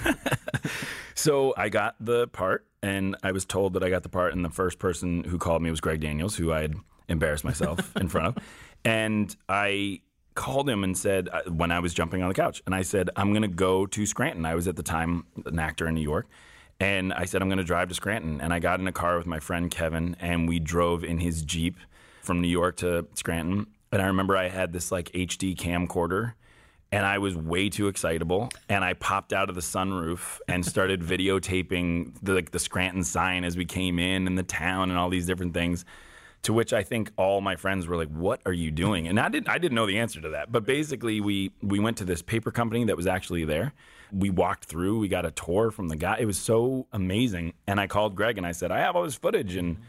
So I got the part, and I was told that I got the part, and the first person who called me was Greg Daniels, who I had embarrassed myself in front of. And I called him and said, when I was jumping on the couch, and I said, I'm going to go to Scranton. I was at the time an actor in New York. And I said, I'm going to drive to Scranton. And I got in a car with my friend Kevin, and we drove in his Jeep from New York to Scranton. And I remember I had this like H D camcorder, and I was way too excitable. And I popped out of the sunroof and started videotaping the, like, the Scranton sign as we came in and the town and all these different things. To which I think all my friends were like, what are you doing? And I didn't I didn't know the answer to that. But basically, we, we went to this paper company that was actually there. We walked through. We got a tour from the guy. It was so amazing. And I called Greg and I said, I have all this footage. And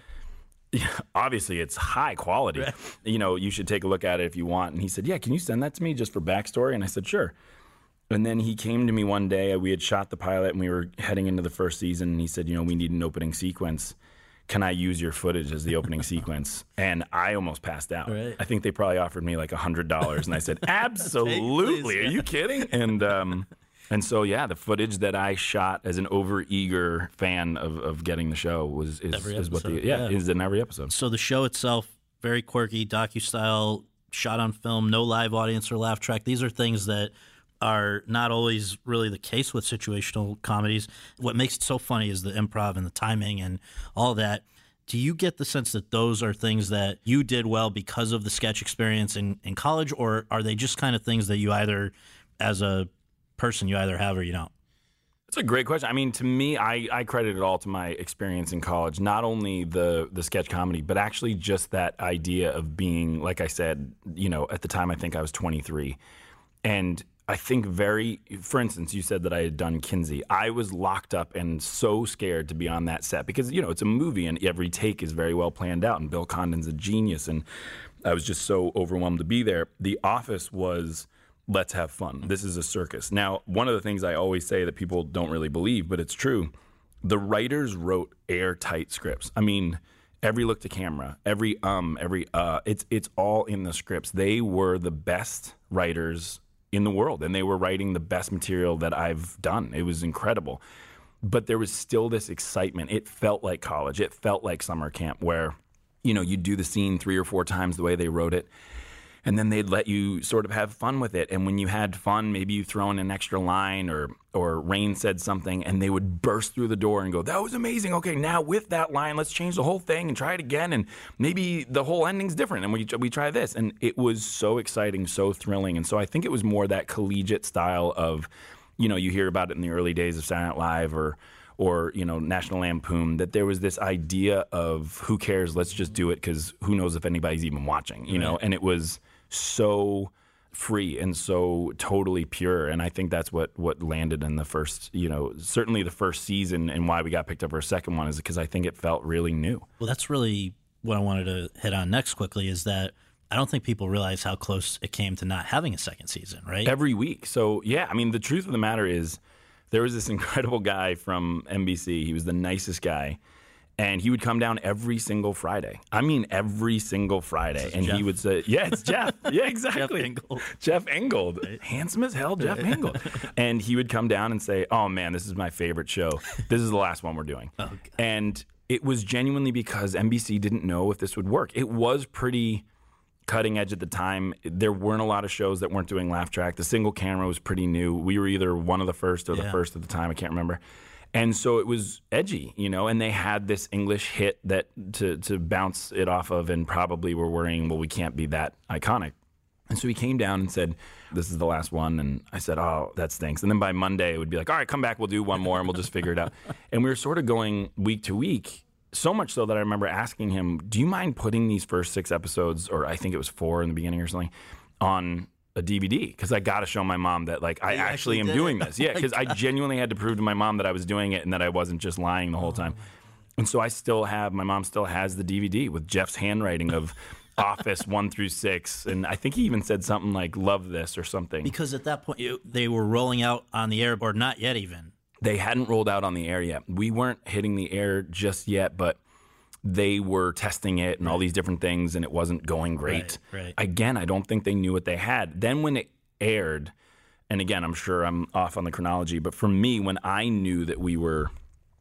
obviously, it's high quality. Right. You know, you should take a look at it if you want. And he said, yeah, can you send that to me just for backstory? And I said, sure. And then he came to me one day. We had shot the pilot and we were heading into the first season. And he said, you know, we need an opening sequence. Can I use your footage as the opening sequence? And I almost passed out. Right. I think they probably offered me like one hundred dollars. And I said, absolutely. Please, yeah. Are you kidding? And um, and so, yeah, the footage that I shot as an over-eager fan of, of getting the show was is, is what the, yeah, yeah. is in every episode. So the show itself, very quirky, docu-style, shot on film, no live audience or laugh track. These are things that are not always really the case with situational comedies. What makes it so funny is the improv and the timing and all that. Do you get the sense that those are things that you did well because of the sketch experience in, in college, or are they just kind of things that you either, as a person, you either have or you don't? That's a great question. I mean, to me, I, I credit it all to my experience in college, not only the, the sketch comedy, but actually just that idea of being, like I said, you know, at the time I think I was twenty-three. And I think very, for instance, you said that I had done Kinsey. I was locked up and so scared to be on that set because, you know, it's a movie and every take is very well planned out and Bill Condon's a genius and I was just so overwhelmed to be there. The Office was, let's have fun. This is a circus. Now, one of the things I always say that people don't really believe, but it's true, the writers wrote airtight scripts. I mean, every look to camera, every um, every uh, it's it's all in the scripts. They were the best writers in the world, and they were writing the best material that I've done. It was incredible. But there was still this excitement. It felt like college. It felt like summer camp where, you know, you'd do the scene three or four times the way they wrote it, and then they'd let you sort of have fun with it. And when you had fun, maybe you throw in an extra line or or Rain said something, and they would burst through the door and go, that was amazing. Okay, now with that line, let's change the whole thing and try it again. And maybe the whole ending's different, and we we try this. And it was so exciting, so thrilling. And so I think it was more that collegiate style of, you know, you hear about it in the early days of Saturday Night Live or, or you know, National Lampoon, that there was this idea of who cares, let's just do it because who knows if anybody's even watching, you right. know? And it was so free and so totally pure, and I think that's what what landed in the first, you know, certainly the first season, and why we got picked up for a second one is because I think it felt really new. Well, that's really what I wanted to hit on next quickly, is that I don't think people realize how close it came to not having a second season, right? Every week. So yeah, I mean, the truth of the matter is there was this incredible guy from N B C. He was the nicest guy. And he would come down every single Friday. I mean, every single Friday. And Jeff. He would say, yeah, it's Jeff. Yeah, exactly. Jeff Engold. Jeff Engold. Right. Handsome as hell, Jeff Engold. And he would come down and say, oh, man, this is my favorite show. This is the last one we're doing. Oh, and it was genuinely because N B C didn't know if this would work. It was pretty cutting edge at the time. There weren't a lot of shows that weren't doing laugh track. The single camera was pretty new. We were either one of the first or yeah. the first at the time. I can't remember. And so it was edgy, you know, and they had this English hit that to, to bounce it off of, and probably were worrying, well, we can't be that iconic. And so he came down and said, this is the last one. And I said, oh, that stinks. And then by Monday, it would be like, all right, come back. We'll do one more and we'll just figure it out. And we were sort of going week to week, so much so that I remember asking him, do you mind putting these first six episodes, or I think it was four in the beginning or something, on a D V D? Because I got to show my mom that, like, I you actually, actually am did doing it. this. Yeah, because I genuinely had to prove to my mom that I was doing it and that I wasn't just lying the whole time. And so I still have, my mom still has the D V D with Jeff's handwriting of Office one through six, and I think he even said something like "love this" or something. Because at that point, it, they were rolling out on the air, or not yet even. They hadn't rolled out on the air yet. We weren't hitting the air just yet, but they were testing it and all these different things, and it wasn't going great. Right, right. Again, I don't think they knew what they had. Then when it aired, and again, I'm sure I'm off on the chronology, but for me, when I knew that we were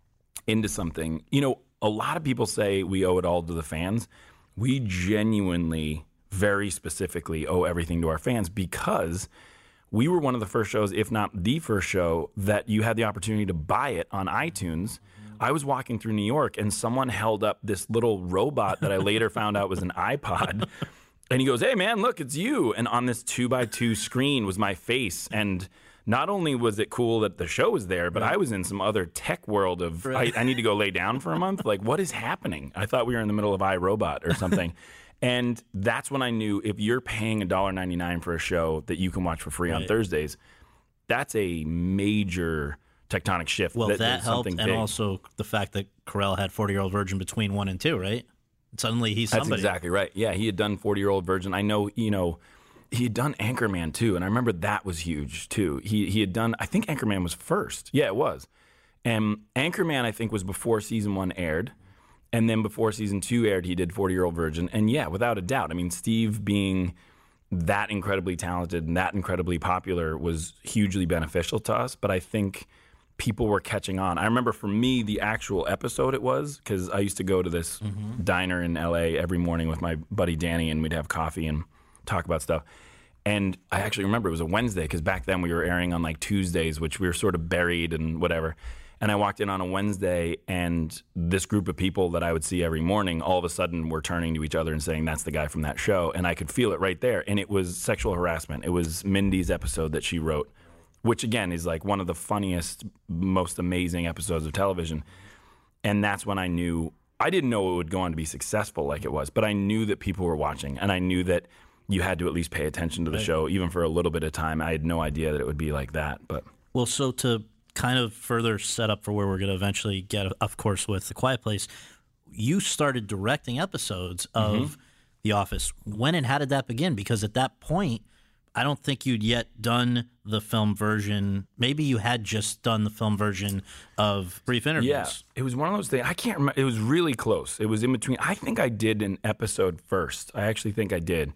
into something, you know, a lot of people say we owe it all to the fans. We genuinely, very specifically owe everything to our fans, because we were one of the first shows, if not the first show, that you had the opportunity to buy it on iTunes. I was walking through New York and someone held up this little robot that I later found out was an iPod. And he goes, hey, man, look, it's you. And on this two by two screen was my face. And not only was it cool that the show was there, but right. I was in some other tech world of, right. I, I need to go lay down for a month. Like, what is happening? I thought we were in the middle of iRobot or something. And that's when I knew, if you're paying one dollar and ninety-nine cents for a show that you can watch for free right. on Thursdays, that's a major tectonic shift. Well, that, that helped, and big. also the fact that Carell had forty-year-old Virgin between one and two, right? Suddenly he's somebody. That's exactly right. Yeah, he had done forty-year-old Virgin. I know, you know, he had done Anchorman too, and I remember that was huge too. He he had done, I think Anchorman was first. Yeah, it was. And Anchorman, I think, was before season one aired. And then before season two aired, he did forty-year-old Virgin. And yeah, without a doubt, I mean, Steve being that incredibly talented and that incredibly popular was hugely beneficial to us. But I think people were catching on. I remember for me, the actual episode it was, because I used to go to this mm-hmm. diner in L A every morning with my buddy Danny, and we'd have coffee and talk about stuff. And I actually remember it was a Wednesday, because back then we were airing on like Tuesdays, which we were sort of buried and whatever. And I walked in on a Wednesday, and this group of people that I would see every morning, all of a sudden were turning to each other and saying, that's the guy from that show. And I could feel it right there. And it was sexual harassment. It was Mindy's episode that she wrote, which again is like one of the funniest, most amazing episodes of television. And that's when I knew, I didn't know it would go on to be successful like it was, but I knew that people were watching, and I knew that you had to at least pay attention to the right. show, even for a little bit of time. I had no idea that it would be like that. But well, so to kind of further set up for where we're going to eventually get, of course, with The Quiet Place, you started directing episodes of mm-hmm. The Office. When and how did that begin? Because at that point, I don't think you'd yet done the film version. Maybe you had just done the film version of Brief Interviews. Yeah, it was one of those things. I can't remember. It was really close. It was in between. I think I did an episode first. I actually think I did.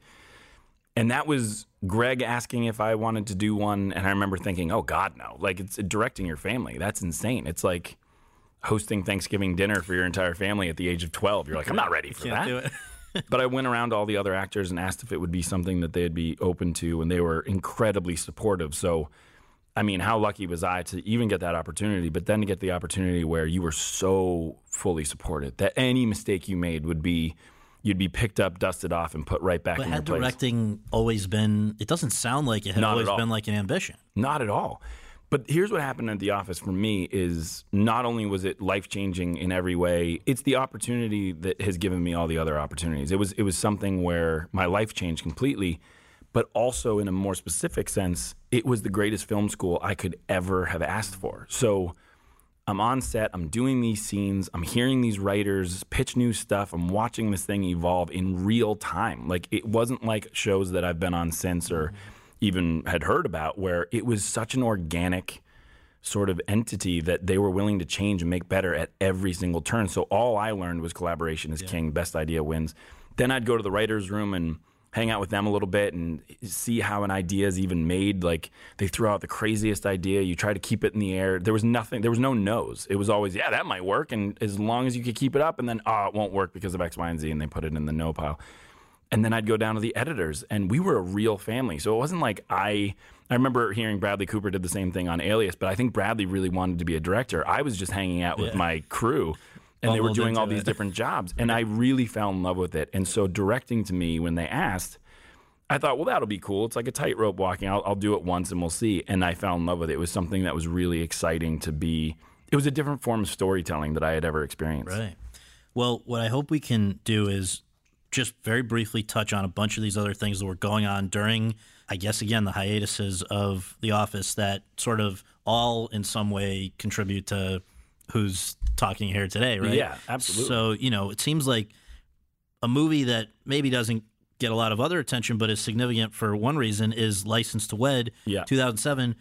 And that was Greg asking if I wanted to do one. And I remember thinking, oh, God, no. Like, it's directing your family. That's insane. It's like hosting Thanksgiving dinner for your entire family at the age of twelve. You're like, I'm not ready for Can't that. do it. But I went around to all the other actors and asked if it would be something that they'd be open to. And they were incredibly supportive. So, I mean, how lucky was I to even get that opportunity, but then to get the opportunity where you were so fully supported that any mistake you made would be, you'd be picked up, dusted off, and put right back but in your place. Had directing always been, it doesn't sound like it had Not always at all. been like an ambition. Not at all. But here's what happened at The Office for me is not only was it life-changing in every way, it's the opportunity that has given me all the other opportunities. It was it was something where my life changed completely, but also in a more specific sense, it was the greatest film school I could ever have asked for. So I'm on set, I'm doing these scenes, I'm hearing these writers pitch new stuff, I'm watching this thing evolve in real time. Like, it wasn't like shows that I've been on since or even had heard about, where it was such an organic sort of entity that they were willing to change and make better at every single turn. So all I learned was collaboration is yeah. king, best idea wins. Then I'd go to the writer's room and hang out with them a little bit and see how an idea is even made. Like, they throw out the craziest idea. You try to keep it in the air. There was nothing, there was no no's. It was always, yeah, that might work. And as long as you could keep it up, and then, oh, it won't work because of X, Y, and Z. And they put it in the no pile. And then I'd go down to the editors, and we were a real family. So it wasn't like I, I remember hearing Bradley Cooper did the same thing on Alias, but I think Bradley really wanted to be a director. I was just hanging out with yeah. my crew, and Bumbled they were doing all these it. different jobs. And I really fell in love with it. And so directing to me, when they asked, I thought, well, that'll be cool. It's like a tightrope walking. I'll, I'll do it once and we'll see. And I fell in love with it. It was something that was really exciting to be. It was a different form of storytelling that I had ever experienced. Right. Well, what I hope we can do is just very briefly touch on a bunch of these other things that were going on during, I guess, again, the hiatuses of The Office that sort of all in some way contribute to who's talking here today, right? Yeah, absolutely. So, you know, it seems like a movie that maybe doesn't get a lot of other attention but is significant for one reason is License to Wed, yeah. two thousand seven.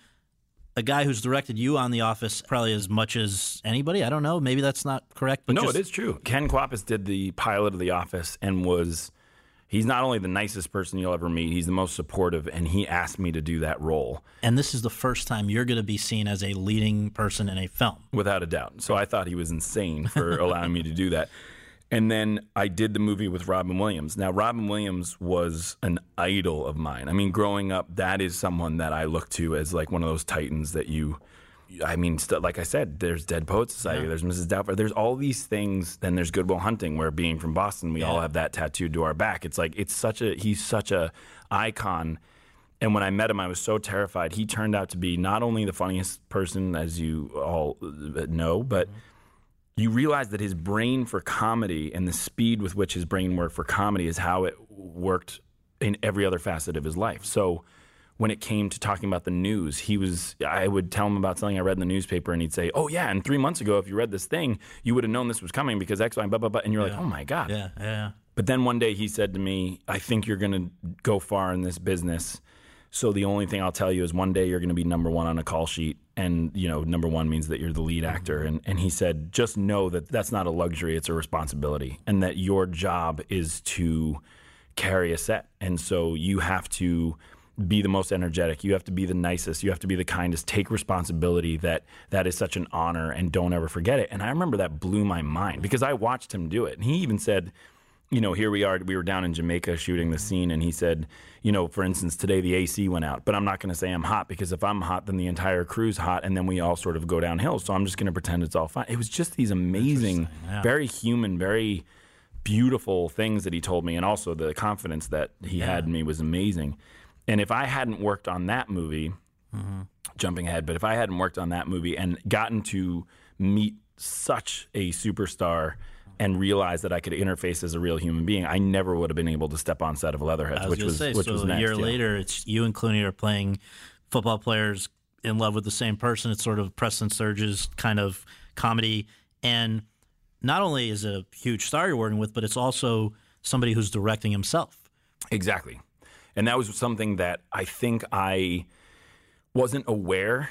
A guy who's directed you on The Office probably as much as anybody. I don't know. Maybe that's not correct. But no, just... it is true. Ken Kwapis did the pilot of The Office and was, he's not only the nicest person you'll ever meet, he's the most supportive, and he asked me to do that role. And this is the first time you're going to be seen as a leading person in a film. Without a doubt. So I thought he was insane for allowing me to do that. And then I did the movie with Robin Williams. Now, Robin Williams was an idol of mine. I mean, growing up, that is someone that I look to as like one of those titans that you, I mean, st- like I said, there's Dead Poets Society, yeah. there's Missus Doubtfire, there's all these things. Then there's Good Will Hunting, where being from Boston, we yeah. all have that tattooed to our back. It's like, it's such a, he's such a icon. And when I met him, I was so terrified. He turned out to be not only the funniest person, as you all know, but mm-hmm. you realize that his brain for comedy and the speed with which his brain worked for comedy is how it worked in every other facet of his life. So when it came to talking about the news, he was, I would tell him about something I read in the newspaper and he'd say, oh yeah, and three months ago, if you read this thing, you would have known this was coming because X, Y, and blah, blah, blah. And you're yeah. like, oh my God. Yeah, yeah. But then one day he said to me, I think you're going to go far in this business. So the only thing I'll tell you is one day you're going to be number one on a call sheet. And, you know, number one means that you're the lead actor. And, and he said, just know that that's not a luxury, it's a responsibility. And that your job is to carry a set. And so you have to be the most energetic. You have to be the nicest. You have to be the kindest. Take responsibility that that is such an honor and don't ever forget it. And I remember that blew my mind because I watched him do it. And he even said, you know, here we are, we were down in Jamaica shooting the scene, and he said, you know, for instance, today the A C went out, but I'm not going to say I'm hot because if I'm hot, then the entire crew's hot, and then we all sort of go downhill. So I'm just going to pretend it's all fine. It was just these amazing, yeah. very human, very beautiful things that he told me, and also the confidence that he yeah. had in me was amazing. And if I hadn't worked on that movie, mm-hmm. jumping ahead, but if I hadn't worked on that movie and gotten to meet such a superstar and realize that I could interface as a real human being, I never would have been able to step on set of Leatherheads, was which was say, which so was a next. year yeah. later, it's you and Clooney are playing football players in love with the same person. It's sort of Preston Sturges kind of comedy, and not only is it a huge star you're working with, but it's also somebody who's directing himself. Exactly, and that was something that I think I wasn't aware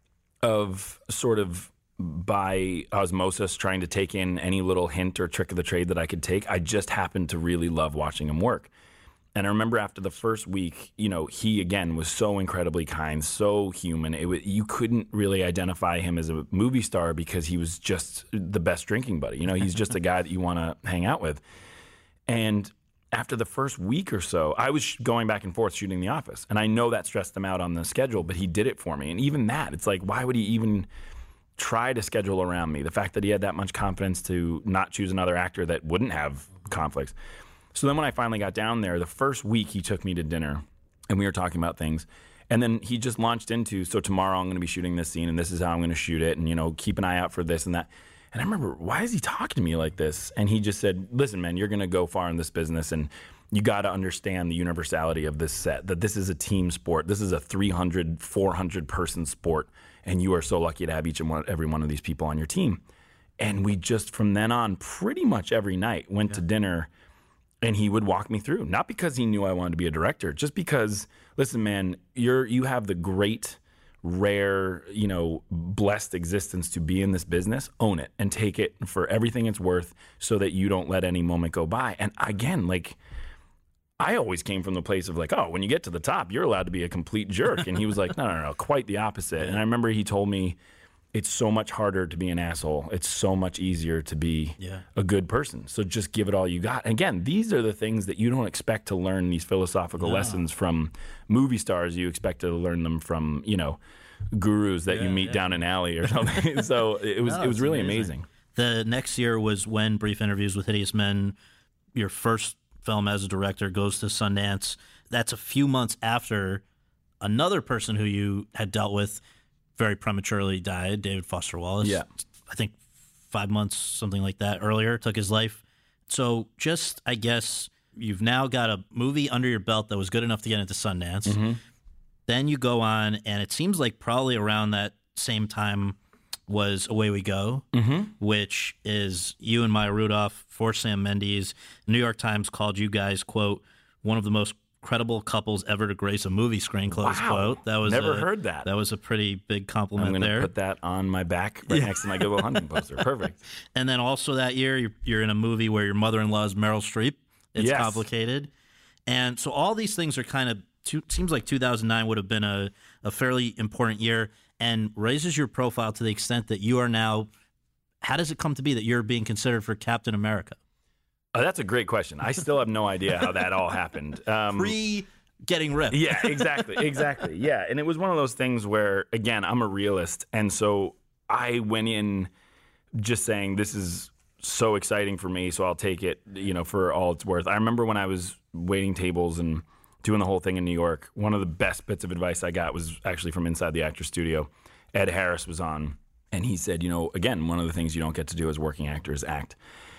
of, sort of by osmosis, trying to take in any little hint or trick of the trade that I could take. I just happened to really love watching him work. And I remember after the first week, you know, he again was so incredibly kind, so human. It was, you couldn't really identify him as a movie star because he was just the best drinking buddy. You know, he's just a guy that you want to hang out with. And after the first week or so, I was going back and forth shooting The Office. And I know that stressed him out on the schedule, but he did it for me. And even that, it's like, why would he even try to schedule around me? The fact that he had that much confidence to not choose another actor that wouldn't have conflicts. So then when I finally got down there, the first week he took me to dinner and we were talking about things. And then he just launched into, so tomorrow I'm going to be shooting this scene and this is how I'm going to shoot it. And, you know, keep an eye out for this and that. And I remember, why is he talking to me like this? And he just said, listen, man, you're going to go far in this business and you got to understand the universality of this set, that this is a team sport. This is a three hundred, four hundred person sport. And you are so lucky to have each and one, every one of these people on your team. And we just, from then on, pretty much every night went yeah. to dinner, and he would walk me through. Not because he knew I wanted to be a director, just because, listen, man, you're you have the great, rare, you know, blessed existence to be in this business. Own it and take it for everything it's worth so that you don't let any moment go by. And again, like, I always came from the place of like, oh, when you get to the top, you're allowed to be a complete jerk. And he was like, no, no, no, quite the opposite. And I remember he told me, it's so much harder to be an asshole. It's so much easier to be yeah. a good person. So just give it all you got. And again, these are the things that you don't expect to learn, these philosophical no. lessons from movie stars. You expect to learn them from, you know, gurus that yeah, you meet yeah. down an alley or something. So it was no, it was really amazing. amazing. The next year was when Brief Interviews with Hideous Men, your first film as a director, goes to Sundance. that's a few months after another person who you had dealt with very prematurely died, David Foster Wallace. Yeah. I think five months, something like that, earlier, took his life. So just, I guess, you've now got a movie under your belt that was good enough to get into Sundance. Mm-hmm. Then you go on, and it seems like probably around that same time was Away We Go, mm-hmm. which is you and Maya Rudolph for Sam Mendes. The New York Times called you guys, quote, one of the most credible couples ever to grace a movie screen, close Wow. quote. That was Never a, heard that. That was a pretty big compliment I'm going there. to put that on my back right Yeah. next to my Good Will Hunting poster. Perfect. And then also that year, you're, you're in a movie where your mother-in-law is Meryl Streep. It's Yes. complicated. And so all these things are kind of, two, seems like two thousand nine would have been a, a fairly important year and raises your profile to the extent that you are now, how does it come to be that you're being considered for Captain America? Oh, that's a great question. I still have no idea how that all happened. Um, Pre getting ripped. Yeah, exactly, exactly. Yeah, and it was one of those things where, again, I'm a realist, and so I went in just saying this is so exciting for me, so I'll take it, you know, for all it's worth. I remember when I was waiting tables and doing the whole thing in New York, one of the best bits of advice I got was actually from inside the Actors Studio. Ed Harris was on, and he said, you know, again, one of the things you don't get to do as working actor is act.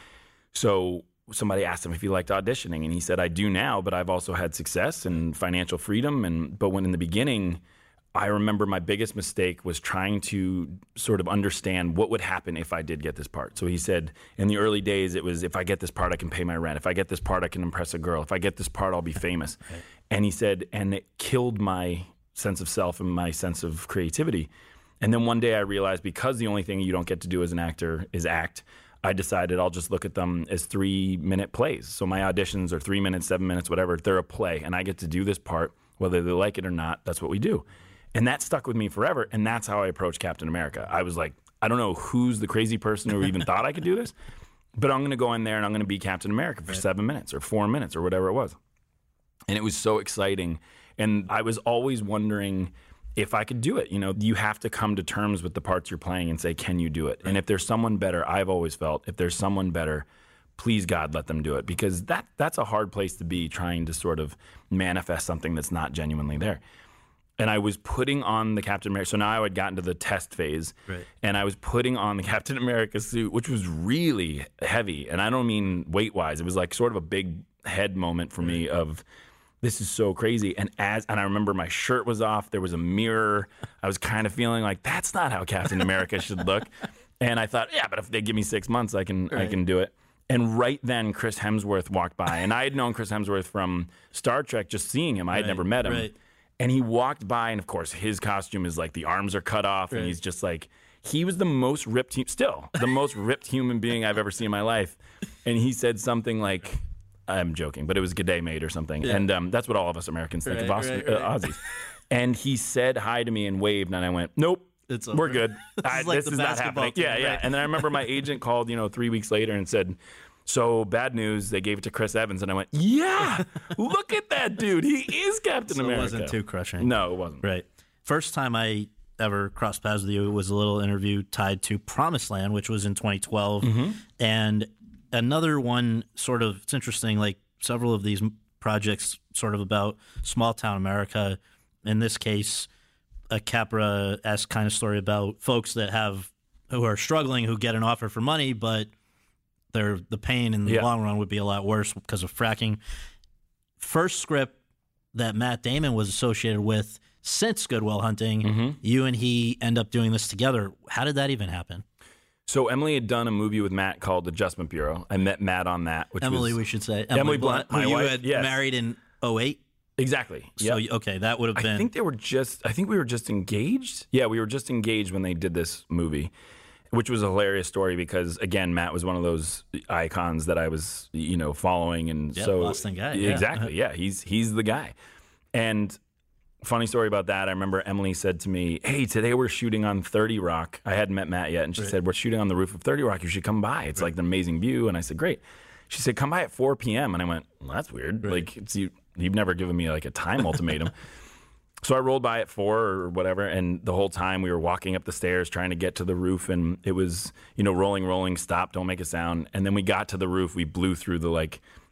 So somebody asked him if he liked auditioning, and he said, I do now, but I've also had success and financial freedom. And but when in the beginning, I remember my biggest mistake was trying to sort of understand what would happen if I did get this part. So he said, in the early days, it was, if I get this part, I can pay my rent. If I get this part, I can impress a girl. If I get this part, I'll be famous. Right. And he said, and it killed my sense of self and my sense of creativity. And then one day I realized, because the only thing you don't get to do as an actor is act, I decided I'll just look at them as three-minute plays. So my auditions are three minutes, seven minutes, whatever. They're a play, and I get to do this part, whether they like it or not. That's what we do. And that stuck with me forever, and that's how I approached Captain America. I was like, I don't know who's the crazy person who even thought I could do this, but I'm going to go in there and I'm going to be Captain America for right. seven minutes or four minutes or whatever it was. And it was so exciting. And I was always wondering if I could do it. You know, you have to come to terms with the parts you're playing and say, can you do it? Right. And if there's someone better, I've always felt, if there's someone better, please, God, let them do it. Because that that's a hard place to be, trying to sort of manifest something that's not genuinely there. And I was putting on the Captain America. So now I had gotten to the test phase. Right. And I was putting on the Captain America suit, which was really heavy. And I don't mean weight-wise. It was like sort of a big head moment for right. me of, this is so crazy. And as and I remember my shirt was off. There was a mirror. I was kind of feeling like, that's not how Captain America should look. And I thought, yeah, but if they give me six months, I can right. I can do it. And right then, Chris Hemsworth walked by. And I had known Chris Hemsworth from Star Trek, just seeing him. I had right. never met him. Right. And he walked by, and of course, his costume is like the arms are cut off, right. and he's just like, he was the most ripped, still, the most ripped human being I've ever seen in my life. And he said something like, I'm joking, but it was G'day mate or something. Yeah. And um, that's what all of us Americans think right, of Aus- right, right. Uh, Aussies. And he said hi to me and waved, and I went, nope, it's we're good. This I, is, like this is not happening. Team, yeah, yeah. Right? And then I remember my agent called, you know, three weeks later and said, so bad news, they gave it to Chris Evans. And I went, yeah, look at that dude. He is Captain so America. It wasn't too crushing. No, it wasn't. Right. First time I ever crossed paths with you was a little interview tied to Promised Land, which was in twenty twelve. Mm-hmm. And another one, sort of, it's interesting, like several of these projects sort of about small town America. In this case, a Capra-esque kind of story about folks that have, who are struggling, who get an offer for money, but They're, the pain in the yeah. long run would be a lot worse because of fracking. First script that Matt Damon was associated with since Good Will Hunting, mm-hmm. you and he end up doing this together. How did that even happen? So Emily had done a movie with Matt called Adjustment Bureau. I met Matt on that. Which Emily, was, we should say. Emily, Emily Blunt, Blunt, my who wife, you had yes. married in oh eight? Exactly. So, yep. okay, that would have been... I think they were just, I think we were just engaged. Yeah, we were just engaged when they did this movie. Which was a hilarious story because, again, Matt was one of those icons that I was, you know, following, and yeah, so Boston guy, yeah. exactly, yeah, he's he's the guy. And funny story about that, I remember Emily said to me, "Hey, today we're shooting on thirty Rock." I hadn't met Matt yet, and she right. said, "We're shooting on the roof of thirty Rock. You should come by. It's right. like an amazing view." And I said, "Great." She said, "Come by at four p.m." And I went, "Well, that's weird. Right. Like, it's, you, you've never given me like a time ultimatum." So I rolled by at four or whatever, and the whole time we were walking up the stairs trying to get to the roof, and it was, you know, rolling, rolling, stop, don't make a sound. And then we got to the roof, we blew through the, like,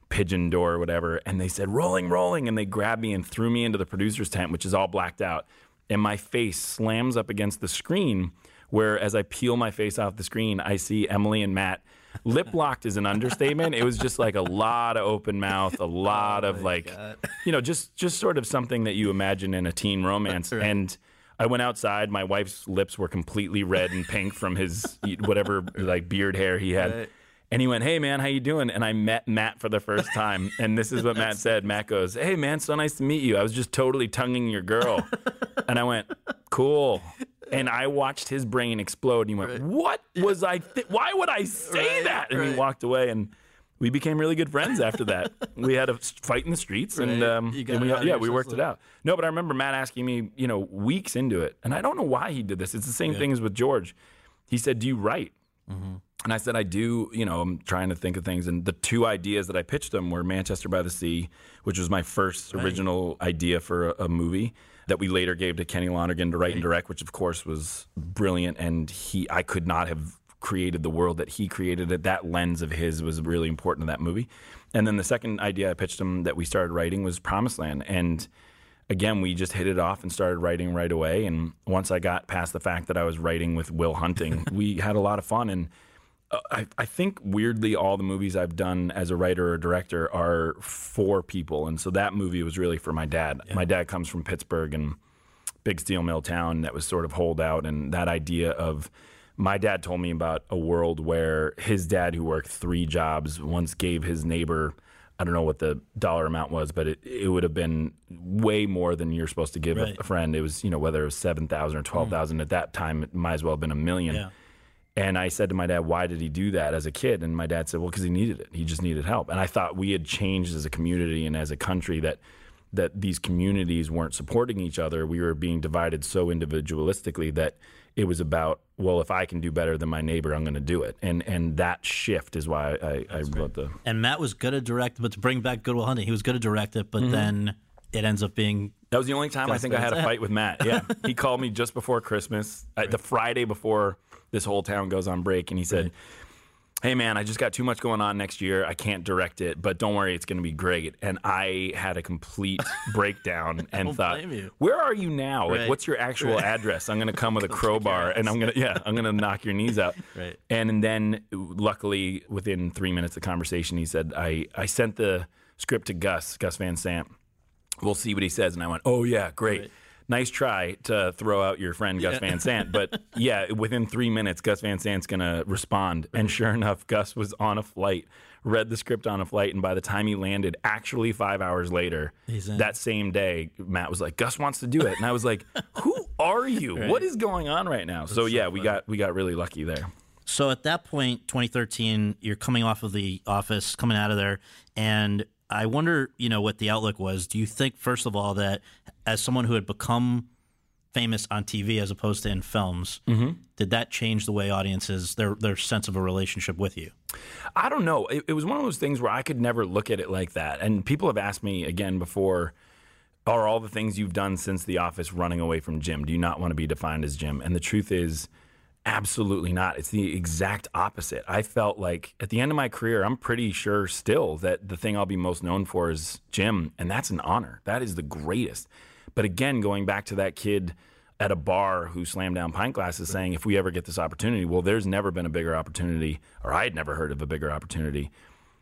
pigeon door or whatever, and they said, rolling, rolling, and they grabbed me and threw me into the producer's tent, which is all blacked out. And my face slams up against the screen, where as I peel my face off the screen, I see Emily and Matt. Lip locked is an understatement. It was just like a lot of open mouth, a lot oh of like, God. you know, just just sort of something that you imagine in a teen romance. Right. And I went outside. My wife's lips were completely red and pink from his whatever like beard hair he had. Right. And he went, hey, man, how you doing? And I met Matt for the first time. And this is what Matt said. Matt goes, hey, man, so nice to meet you. I was just totally tonguing your girl. And I went, cool. And I watched his brain explode. And he went, right. what was I th- why would I say right, that? And right. he walked away. And we became really good friends after that. We had a fight in the streets. Right. And, um, and we, yeah, we worked it out. No, but I remember Matt asking me, you know, weeks into it. And I don't know why he did this. It's the same yeah. thing as with George. He said, do you write? Mm-hmm. And I said, I do, you know, I'm trying to think of things. And the two ideas that I pitched him were Manchester by the Sea, which was my first right. original idea for a, a movie that we later gave to Kenny Lonergan to write right. and direct, which of course was brilliant. And he, I could not have created the world that he created. It. That lens of his was really important to that movie. And then the second idea I pitched him that we started writing was Promised Land. And again, we just hit it off and started writing right away. And once I got past the fact that I was writing with Will Hunting, we had a lot of fun. And I, I think, weirdly, all the movies I've done as a writer or director are for people. And so that movie was really for my dad. Yeah. My dad comes from Pittsburgh and big steel mill town that was sort of holdout. And that idea of my dad told me about a world where his dad, who worked three jobs, once gave his neighbor, I don't know what the dollar amount was, but it, it would have been way more than you're supposed to give right. a, a friend. It was, you know, whether it was seven thousand dollars or twelve thousand dollars. Mm. At that time, it might as well have been a million. Yeah. And I said to my dad, why did he do that as a kid? And my dad said, well, because he needed it. He just needed help. And I thought we had changed as a community and as a country that that these communities weren't supporting each other. We were being divided so individualistically that it was about, well, if I can do better than my neighbor, I'm going to do it. And and that shift is why I, I wrote the... And Matt was good at direct, but to bring back Good Will Hunting, he was good at direct it, but mm-hmm. then it ends up being... That was the only time I think I had a fight with Matt. Yeah. He called me just before Christmas, right. uh, the Friday before this whole town goes on break, and he said, right. hey, man, I just got too much going on next year. I can't direct it, but don't worry, it's going to be great. And I had a complete breakdown and thought, where are you now? Right. Like, what's your actual right. address? I'm going to come with a crowbar, and I'm going to, yeah, I'm going to knock your knees out. Right. And then, luckily, within three minutes of conversation, he said, I, I sent the script to Gus, Gus Van Sant. We'll see what he says. And I went, oh, yeah, great. Right. Nice try to throw out your friend Gus yeah. Van Sant. But yeah, within three minutes, Gus Van Sant's going to respond. And sure enough, Gus was on a flight, read the script on a flight. And by the time he landed, actually five hours later, that same day, Matt was like, Gus wants to do it. And I was like, who are you? Right. What is going on right now? That's so yeah, so we got we got really lucky there. So at that point, twenty thirteen, you're coming off of The Office, coming out of there. And I wonder, you know, what the outlook was. Do you think, first of all, that as someone who had become famous on T V as opposed to in films, mm-hmm. did that change the way audiences, their their sense of a relationship with you? I don't know. It, it was one of those things where I could never look at it like that. And people have asked me again before, are all the things you've done since The Office running away from Jim? Do you not want to be defined as Jim? And the truth is, absolutely not. It's the exact opposite. I felt like at the end of my career, I'm pretty sure still that the thing I'll be most known for is Jim, and that's an honor. That is the greatest. But again, going back to that kid at a bar who slammed down pint glasses saying, if we ever get this opportunity, well, there's never been a bigger opportunity, or I had never heard of a bigger opportunity.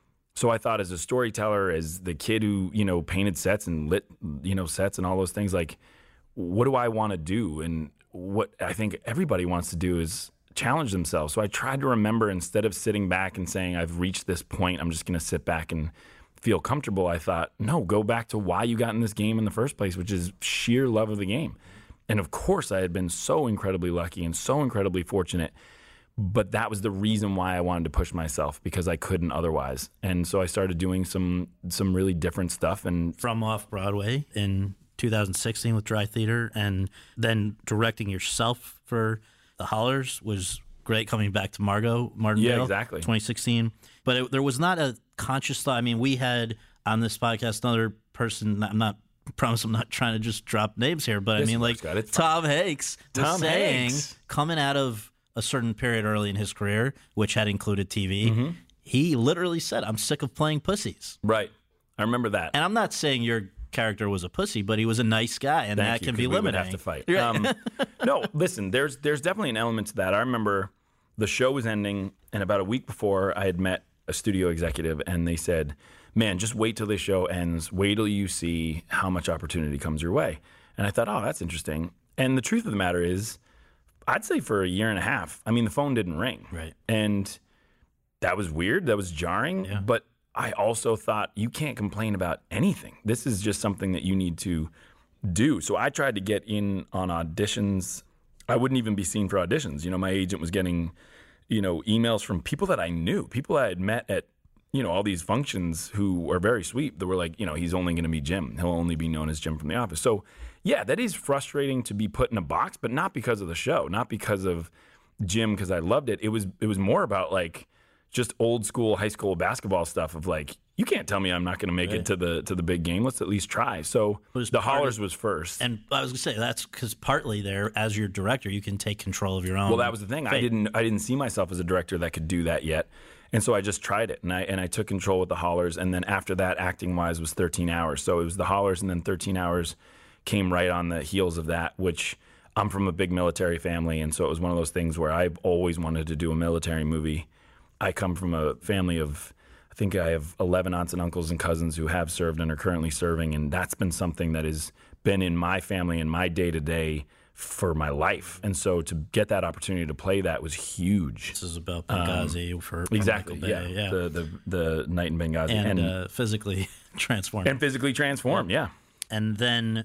So I thought as a storyteller, as the kid who, you know, painted sets and lit, you know, sets and all those things, like, what do I want to do? And what I think everybody wants to do is challenge themselves. So I tried to remember, instead of sitting back and saying, I've reached this point, I'm just going to sit back and feel comfortable. I thought, no, go back to why you got in this game in the first place, which is sheer love of the game. And of course, I had been so incredibly lucky and so incredibly fortunate, but that was the reason why I wanted to push myself, because I couldn't otherwise. And so I started doing some some really different stuff. And from Off-Broadway in two thousand sixteen with Dry Theater, and then directing yourself for The Hollers was great, coming back to Margot Martindale. Yeah, exactly. twenty sixteen. But it, there was not a conscious thought. I mean, we had on this podcast another person, I'm not, I promise I'm not trying to just drop names here, but yes, I mean, like Tom Hanks was Tom saying, Hanks. coming out of a certain period early in his career, which had included T V, mm-hmm. he literally said, I'm sick of playing pussies. Right. I remember that. And I'm not saying your character was a pussy, but he was a nice guy, and Thank that you, can 'cause be we would limiting. have to fight. Um, no, listen, there's there's definitely an element to that. I remember the show was ending, and about a week before, I had met a studio executive, and they said, man, just wait till this show ends. Wait till you see how much opportunity comes your way. And I thought, oh, that's interesting. And the truth of the matter is, I'd say for a year and a half, I mean, the phone didn't ring. Right. And that was weird. That was jarring. Yeah. But I also thought, you can't complain about anything. This is just something that you need to do. So I tried to get in on auditions. I wouldn't even be seen for auditions. You know, my agent was getting, you know, emails from people that I knew, people I had met at, you know, all these functions who were very sweet. That were like, you know, he's only going to be Jim. He'll only be known as Jim from The Office. So, yeah, that is frustrating to be put in a box, but not because of the show, not because of Jim, because I loved it. It was it was more about like just old school high school basketball stuff of like, you can't tell me I'm not going to make Right. it to the to the big game. Let's at least try. So Was the part Hollers of- was first. And I was going to say, that's because partly there, as your director, you can take control of your own. Well, that was the thing. I fate. didn't I didn't see myself as a director that could do that yet. And so I just tried it, and I and I took control with the Hollers, and then after that, acting wise, was thirteen hours. So it was the Hollers, and then thirteen hours came right on the heels of that. Which I'm from a big military family, and so it was one of those things where I've always wanted to do a military movie. I come from a family of, I think I have eleven aunts and uncles and cousins who have served and are currently serving, and that's been something that has been in my family and my day to day for my life. And so to get that opportunity to play that was huge. This is about Benghazi for, for Exactly. Michael Yeah. Bay, yeah. The, the the night in Benghazi and and uh, physically transformed. and physically transformed. Yeah. And then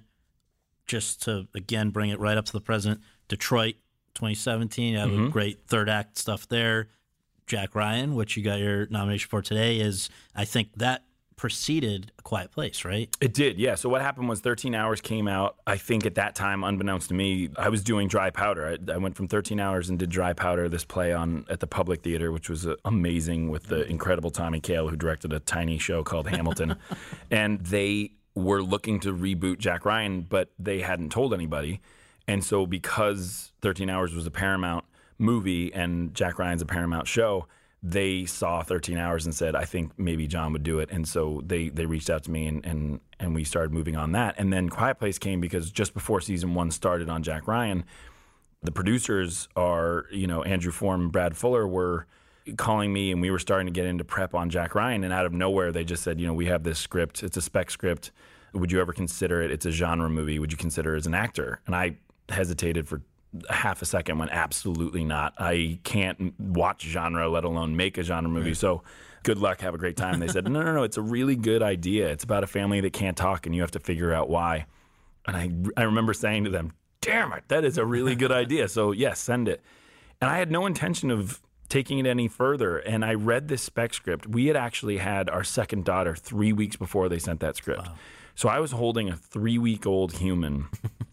just to, again, bring it right up to the present, Detroit twenty seventeen, you have Mm-hmm. a great third act stuff there. Jack Ryan, which you got your nomination for today, is, I think that preceded A Quiet Place, right? It did, yeah. So what happened was thirteen hours came out. I think at that time, unbeknownst to me, I was doing Dry Powder. I, I went from thirteen hours and did Dry Powder, this play on at the Public Theater, which was uh, amazing with the incredible Tommy Kail, who directed a tiny show called Hamilton. And they were looking to reboot Jack Ryan, but they hadn't told anybody. And so because thirteen hours was a Paramount movie and Jack Ryan's a Paramount show, they saw thirteen hours and said, I think maybe John would do it. And so they, they reached out to me and, and, and we started moving on that. And then Quiet Place came because just before season one started on Jack Ryan, the producers are, you know, Andrew Form and Brad Fuller were calling me, and we were starting to get into prep on Jack Ryan. And out of nowhere, they just said, you know, we have this script. It's a spec script. Would you ever consider it? It's a genre movie. Would you consider it as an actor? And I hesitated for half a second, went absolutely not. I can't watch genre, let alone make a genre movie. Right. So good luck, have a great time. They said, no, no, no, it's a really good idea. It's about a family that can't talk and you have to figure out why. And I, I remember saying to them, damn it, that is a really good idea. So yes, send it. And I had no intention of taking it any further. And I read this spec script. We had actually had our second daughter three weeks before they sent that script. Wow. So I was holding a three-week-old human.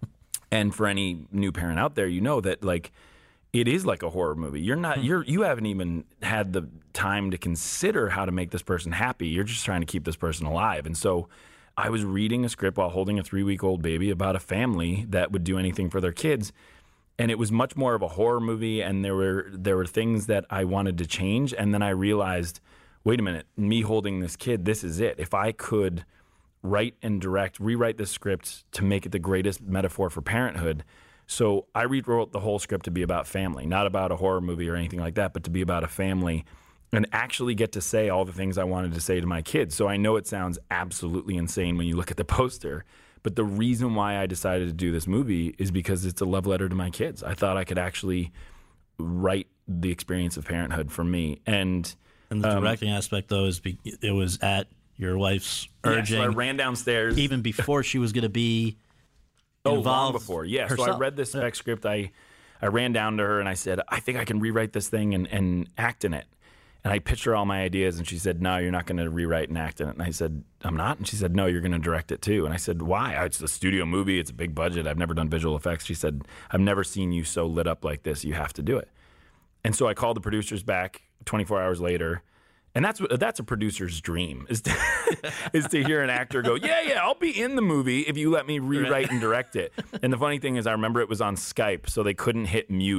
And for any new parent out there, you know that like it is like a horror movie. You're not you're you haven't even had the time to consider how to make this person happy. You're just trying to keep this person alive. And so I was reading a script while holding a three-week-old baby about a family that would do anything for their kids. And it was much more of a horror movie, and there were there were things that I wanted to change. And then I realized, wait a minute, me holding this kid, this is it. If I could write and direct, rewrite the script to make it the greatest metaphor for parenthood. So I rewrote the whole script to be about family, not about a horror movie or anything like that, but to be about a family and actually get to say all the things I wanted to say to my kids. So I know it sounds absolutely insane when you look at the poster, but the reason why I decided to do this movie is because it's a love letter to my kids. I thought I could actually write the experience of parenthood for me. And, and the um, directing aspect, though, is be, it was at your wife's urging. Yeah, so I ran downstairs. Even before she was going to be oh, involved. long before. Yeah. herself. So I read this spec yeah. script. I, I ran down to her and I said, I think I can rewrite this thing and, and act in it. And I pitched her all my ideas, and she said, no, you're not going to rewrite and act in it. And I said, I'm not? And she said, no, you're going to direct it too. And I said, why? It's a studio movie. It's a big budget. I've never done visual effects. She said, I've never seen you so lit up like this. You have to do it. And so I called the producers back twenty-four hours later. And that's that's a producer's dream, is to, is to hear an actor go, yeah, yeah, I'll be in the movie if you let me rewrite and direct it. And the funny thing is I remember it was on Skype, so they couldn't hit mute.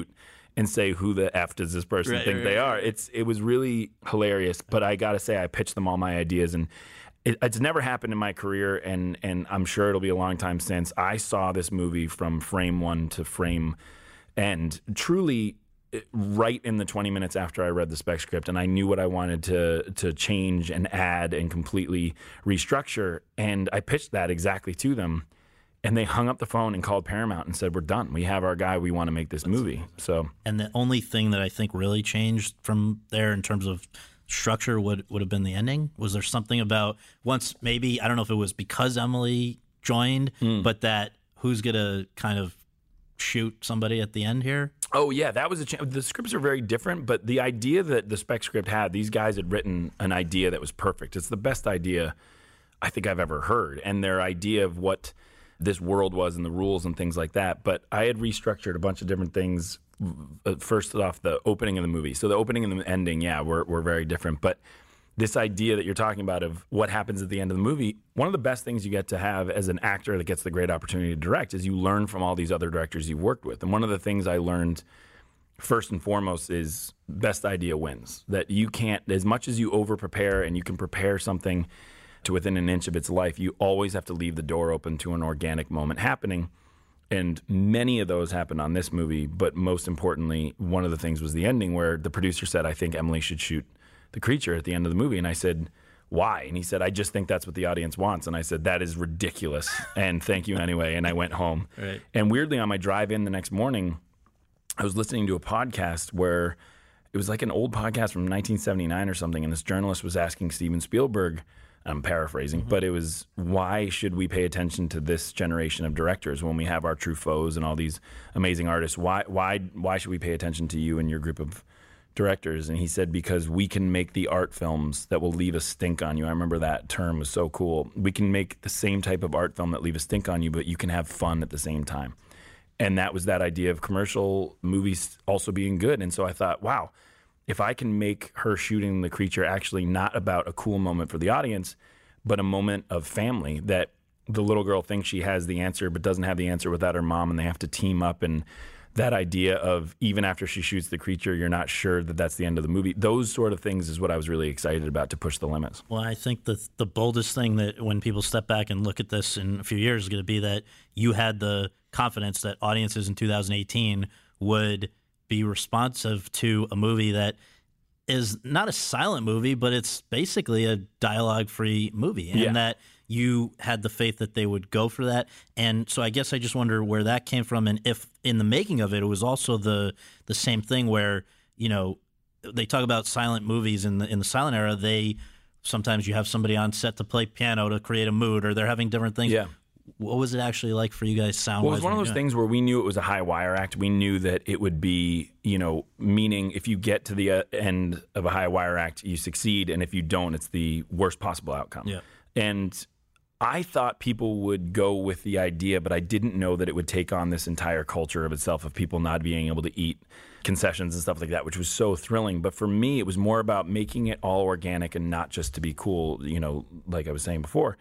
and say, who the F does this person Right, think right, they right. are? It's It was really hilarious, but I got to say, I pitched them all my ideas, and it, it's never happened in my career, and, and I'm sure it'll be a long time since I saw this movie from frame one to frame end, truly right in the twenty minutes after I read the spec script, and I knew what I wanted to to change and add and completely restructure, and I pitched that exactly to them, and they hung up the phone and called Paramount and said, we're done. We have our guy. We want to make this movie. So, And the only thing that I think really changed from there in terms of structure would, would have been the ending. Was there something about once maybe, I don't know if it was because Emily joined, Mm. but that who's going to kind of shoot somebody at the end here? oh yeah, that was a chance. The scripts are very different, but the idea that the spec script had, these guys had written an idea that was perfect. It's the best idea I think I've ever heard, and their idea of what this world was and the rules and things like that. But I had restructured a bunch of different things. uh, First off, the opening of the movie. So the opening and the ending, yeah, were, were very different. But this idea that you're talking about of what happens at the end of the movie, one of the best things you get to have as an actor that gets the great opportunity to direct is you learn from all these other directors you've worked with. And one of the things I learned first and foremost is best idea wins. That you can't, as much as you over prepare and you can prepare something to within an inch of its life, you always have to leave the door open to an organic moment happening. And many of those happened on this movie, but most importantly, one of the things was the ending where the producer said, I think Emily should shoot the creature at the end of the movie. And I said, why? And he said, I just think that's what the audience wants. And I said, that is ridiculous. And thank you anyway. And I went home. Right. And weirdly, on my drive in the next morning, I was listening to a podcast where it was like an old podcast from nineteen seventy-nine or something. And this journalist was asking Steven Spielberg, I'm paraphrasing, mm-hmm. but it was, why should we pay attention to this generation of directors when we have our Truffauts and all these amazing artists? Why, why, why should we pay attention to you and your group of directors? And he said, because we can make the art films that will leave a stink on you. I remember that term was so cool. We can make the same type of art film that leave a stink on you, but you can have fun at the same time. And that was that idea of commercial movies also being good. And so I thought, wow, if I can make her shooting the creature actually not about a cool moment for the audience, but a moment of family, that the little girl thinks she has the answer but doesn't have the answer without her mom, and they have to team up. And that idea of even after she shoots the creature, you're not sure that that's the end of the movie. Those sort of things is what I was really excited about, to push the limits. Well, I think the the boldest thing that when people step back and look at this in a few years is going to be that you had the confidence that audiences in two thousand eighteen would be responsive to a movie that is not a silent movie, but it's basically a dialogue-free movie, and Yeah. that you had the faith that they would go for that. And so I guess I just wonder where that came from, and if in the making of it, it was also the the same thing where, you know, they talk about silent movies in the in the silent era. They sometimes you have somebody on set to play piano to create a mood, or they're having different things. Yeah. What was it actually like for you guys sound-wise? Well, it was one of when those you're doing things where we knew it was a high wire act. We knew that it would be, you know, meaning if you get to the uh, end of a high wire act, you succeed. And if you don't, it's the worst possible outcome. Yeah. And I thought people would go with the idea, but I didn't know that it would take on this entire culture of itself of people not being able to eat concessions and stuff like that, which was so thrilling. But for me, it was more about making it all organic and not just to be cool, you know, like I was saying before.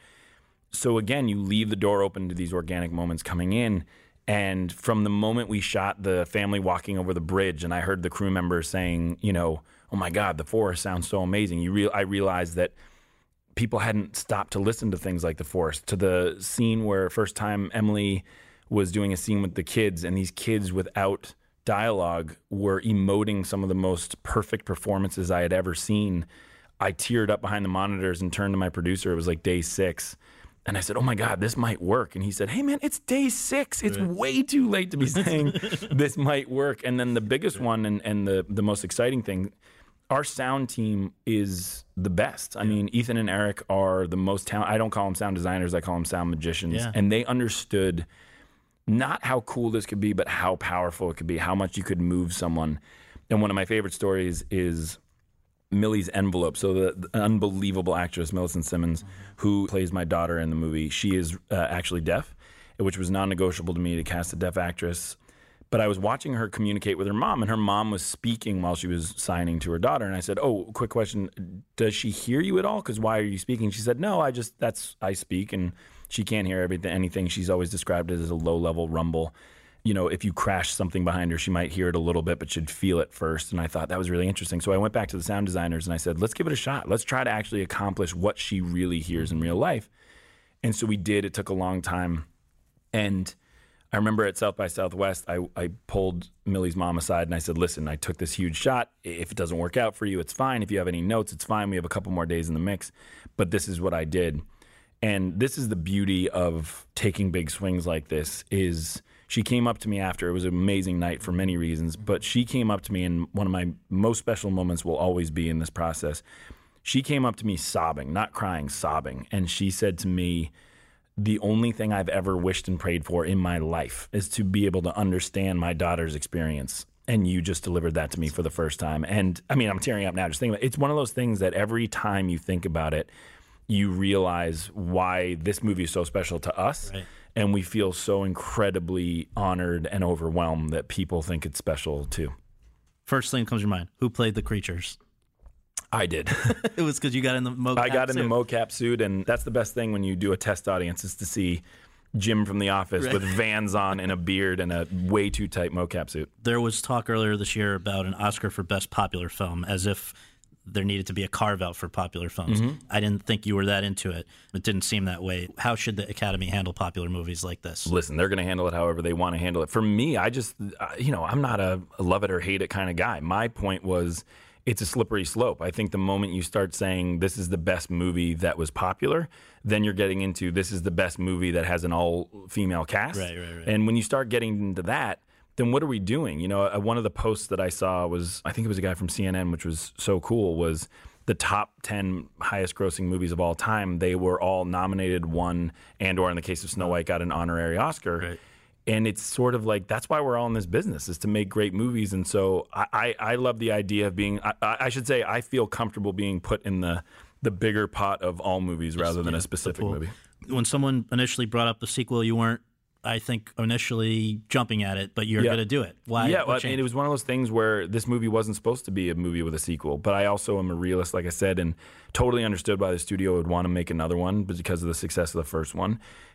So again, you leave the door open to these organic moments coming in. And from the moment we shot the family walking over the bridge, and I heard the crew members saying, you know, oh my God, the forest sounds so amazing. You real I realized that people hadn't stopped to listen to things like the forest, to the scene where first time Emily was doing a scene with the kids, and these kids without dialogue were emoting some of the most perfect performances I had ever seen. I teared up behind the monitors and turned to my producer. It was like day six. And I said, oh my God, this might work. And he said, hey man, it's day six. It's way too late to be saying this might work. And then the biggest one and, and the, the most exciting thing, our sound team is the best. I mean, Ethan and Eric are the most talented. I don't call them sound designers. I call them sound magicians. Yeah. And they understood not how cool this could be, but how powerful it could be, how much you could move someone. And one of my favorite stories is Millie's envelope. So the, the unbelievable actress, Millicent Simmons, who plays my daughter in the movie, she is uh, actually deaf, which was non-negotiable to me to cast a deaf actress. But I was watching her communicate with her mom, and her mom was speaking while she was signing to her daughter. And I said, oh, quick question. Does she hear you at all? Because why are you speaking? She said, no, I just, that's, I speak. And she can't hear everything, anything. She's always described it as a low-level rumble. you know, if you crash something behind her, she might hear it a little bit, but she'd feel it first. And I thought that was really interesting. So I went back to the sound designers and I said, let's give it a shot. Let's try to actually accomplish what she really hears in real life. And so we did. It took a long time. And I remember at South by Southwest, I, I pulled Millie's mom aside and I said, listen, I took this huge shot. If it doesn't work out for you, it's fine. If you have any notes, it's fine. We have a couple more days in the mix. But this is what I did. And this is the beauty of taking big swings like this is she came up to me after. It was an amazing night for many reasons. But she came up to me, and one of my most special moments will always be in this process. She came up to me sobbing, not crying, sobbing. And she said to me, the only thing I've ever wished and prayed for in my life is to be able to understand my daughter's experience. And you just delivered that to me for the first time. And I mean, I'm tearing up now just thinking about it. It's one of those things that every time you think about it, you realize why this movie is so special to us. Right. And we feel so incredibly honored and overwhelmed that people think it's special too. First thing that comes to your mind, who played the creatures? I did. It was because you got in the mocap suit. I got in suit. the mocap suit, and that's the best thing when you do a test audience is to see Jim from The Office right. with Vans on and a beard and a way too tight mocap suit. There was talk earlier this year about an Oscar for Best Popular Film, as if there needed to be a carve-out for popular films. Mm-hmm. I didn't think you were that into it. It didn't seem that way. How should the Academy handle popular movies like this? Listen, they're going to handle it however they want to handle it. For me, I just, you know, I'm not a love it or hate it kind of guy. My point was it's a slippery slope. I think the moment you start saying this is the best movie that was popular, then you're getting into this is the best movie that has an all-female cast. Right, right, right. And when you start getting into that, then what are we doing? You know, uh, one of the posts that I saw was, I think it was a guy from C N N, which was so cool, was the top ten highest grossing movies of all time. They were all nominated, won, and or in the case of Snow White, got an honorary Oscar. Right. And it's sort of like, that's why we're all in this business, is to make great movies. And so I, I, I love the idea of being, I, I should say, I feel comfortable being put in the, the bigger pot of all movies rather than yeah, a specific movie. When someone initially brought up the sequel, you weren't, I think, initially jumping at it, but you're yeah. going to do it. Why? Yeah, well, I mean, it was one of those things where this movie wasn't supposed to be a movie with a sequel, but I also am a realist, like I said, and totally understood why the studio would want to make another one because of the success of the first one.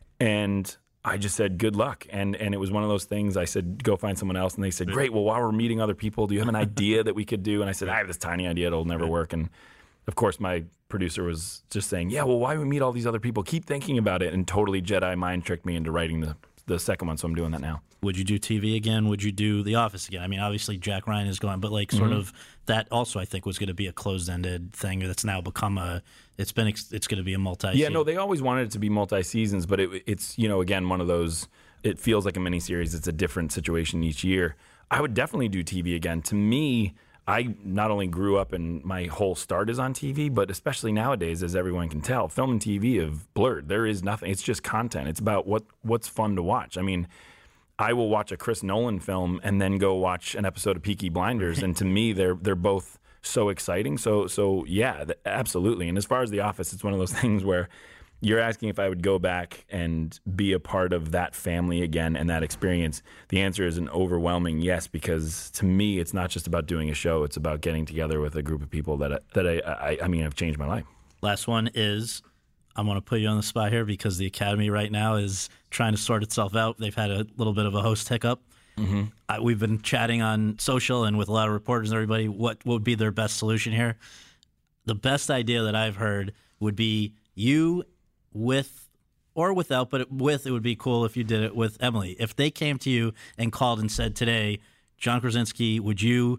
And I just said, good luck. And and it was one of those things, I said, go find someone else. And they said, great, well, while we're meeting other people, do you have an idea that we could do? And I said, I have this tiny idea, it'll never work. And of course, my producer was just saying, yeah, well, why do we meet all these other people? Keep thinking about it. And totally Jedi mind tricked me into writing the the second one, so I'm doing that now. Would you do T V again? Would you do The Office again? I mean, obviously Jack Ryan is gone, but like sort mm-hmm. of that also I think was going to be a closed-ended thing that's now become a. It's been it's going to be a multi. Yeah, no, they always wanted it to be multi seasons, but it, it's you know again one of those. It feels like a miniseries. It's a different situation each year. I would definitely do T V again. To me, I not only grew up and my whole start is on T V, but especially nowadays, as everyone can tell, film and T V have blurred. There is nothing. It's just content. It's about what what's fun to watch. I mean, I will watch a Chris Nolan film and then go watch an episode of Peaky Blinders, and to me, they're they're both so exciting. So so yeah, th- absolutely. And as far as The Office, it's one of those things where you're asking if I would go back and be a part of that family again and that experience. The answer is an overwhelming yes, because to me, it's not just about doing a show. It's about getting together with a group of people that that I I, I mean have changed my life. Last one is, I'm going to put you on the spot here because the Academy right now is trying to sort itself out. They've had a little bit of a host hiccup. Mm-hmm. I, we've been chatting on social and with a lot of reporters and everybody, what, what would be their best solution here? The best idea that I've heard would be you with or without, but with, it would be cool if you did it with Emily. If they came to you and called and said today, John Krasinski, would you,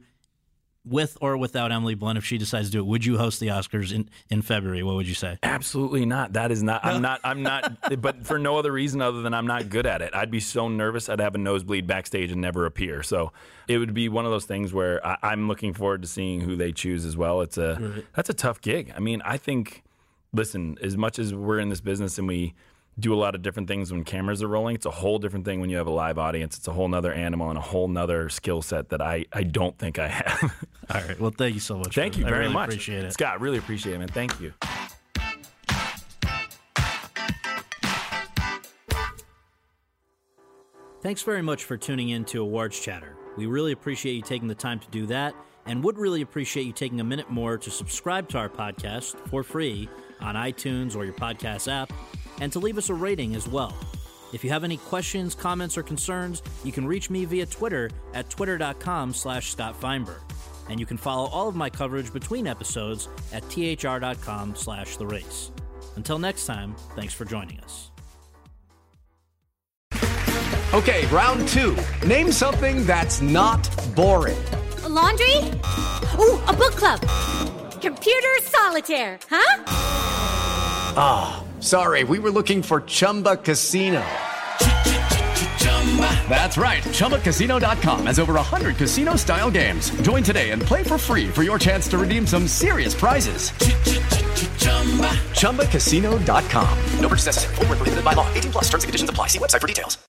with or without Emily Blunt, if she decides to do it, would you host the Oscars in, in February? What would you say? Absolutely not. That is not, I'm not, I'm not, but for no other reason other than I'm not good at it. I'd be so nervous I'd have a nosebleed backstage and never appear. So it would be one of those things where I, I'm looking forward to seeing who they choose as well. It's a, right. That's a tough gig. I mean, I think, listen, as much as we're in this business and we do a lot of different things when cameras are rolling, it's a whole different thing when you have a live audience. It's a whole nother animal and a whole nother skill set that I, I don't think I have. All right. Well, thank you so much. Thank you very I really much. Appreciate it. Scott, really appreciate it, man. Thank you. Thanks very much for tuning in to Awards Chatter. We really appreciate you taking the time to do that and would really appreciate you taking a minute more to subscribe to our podcast for free on iTunes or your podcast app and to leave us a rating as well. If you have any questions, comments, or concerns, you can reach me via Twitter at twitter.com slash Scott Feinberg. And you can follow all of my coverage between episodes at thr.com slash the race. Until next time, thanks for joining us. Okay, round two. Name something that's not boring. A laundry? Ooh, a book club. Computer solitaire, huh? Ah, oh, sorry, we were looking for Chumba Casino. That's right, Chumba Casino dot com has over one hundred casino-style games. Join today and play for free for your chance to redeem some serious prizes. Chumba Casino dot com. No purchase necessary. Void where prohibited by law. eighteen plus terms and conditions apply. See website for details.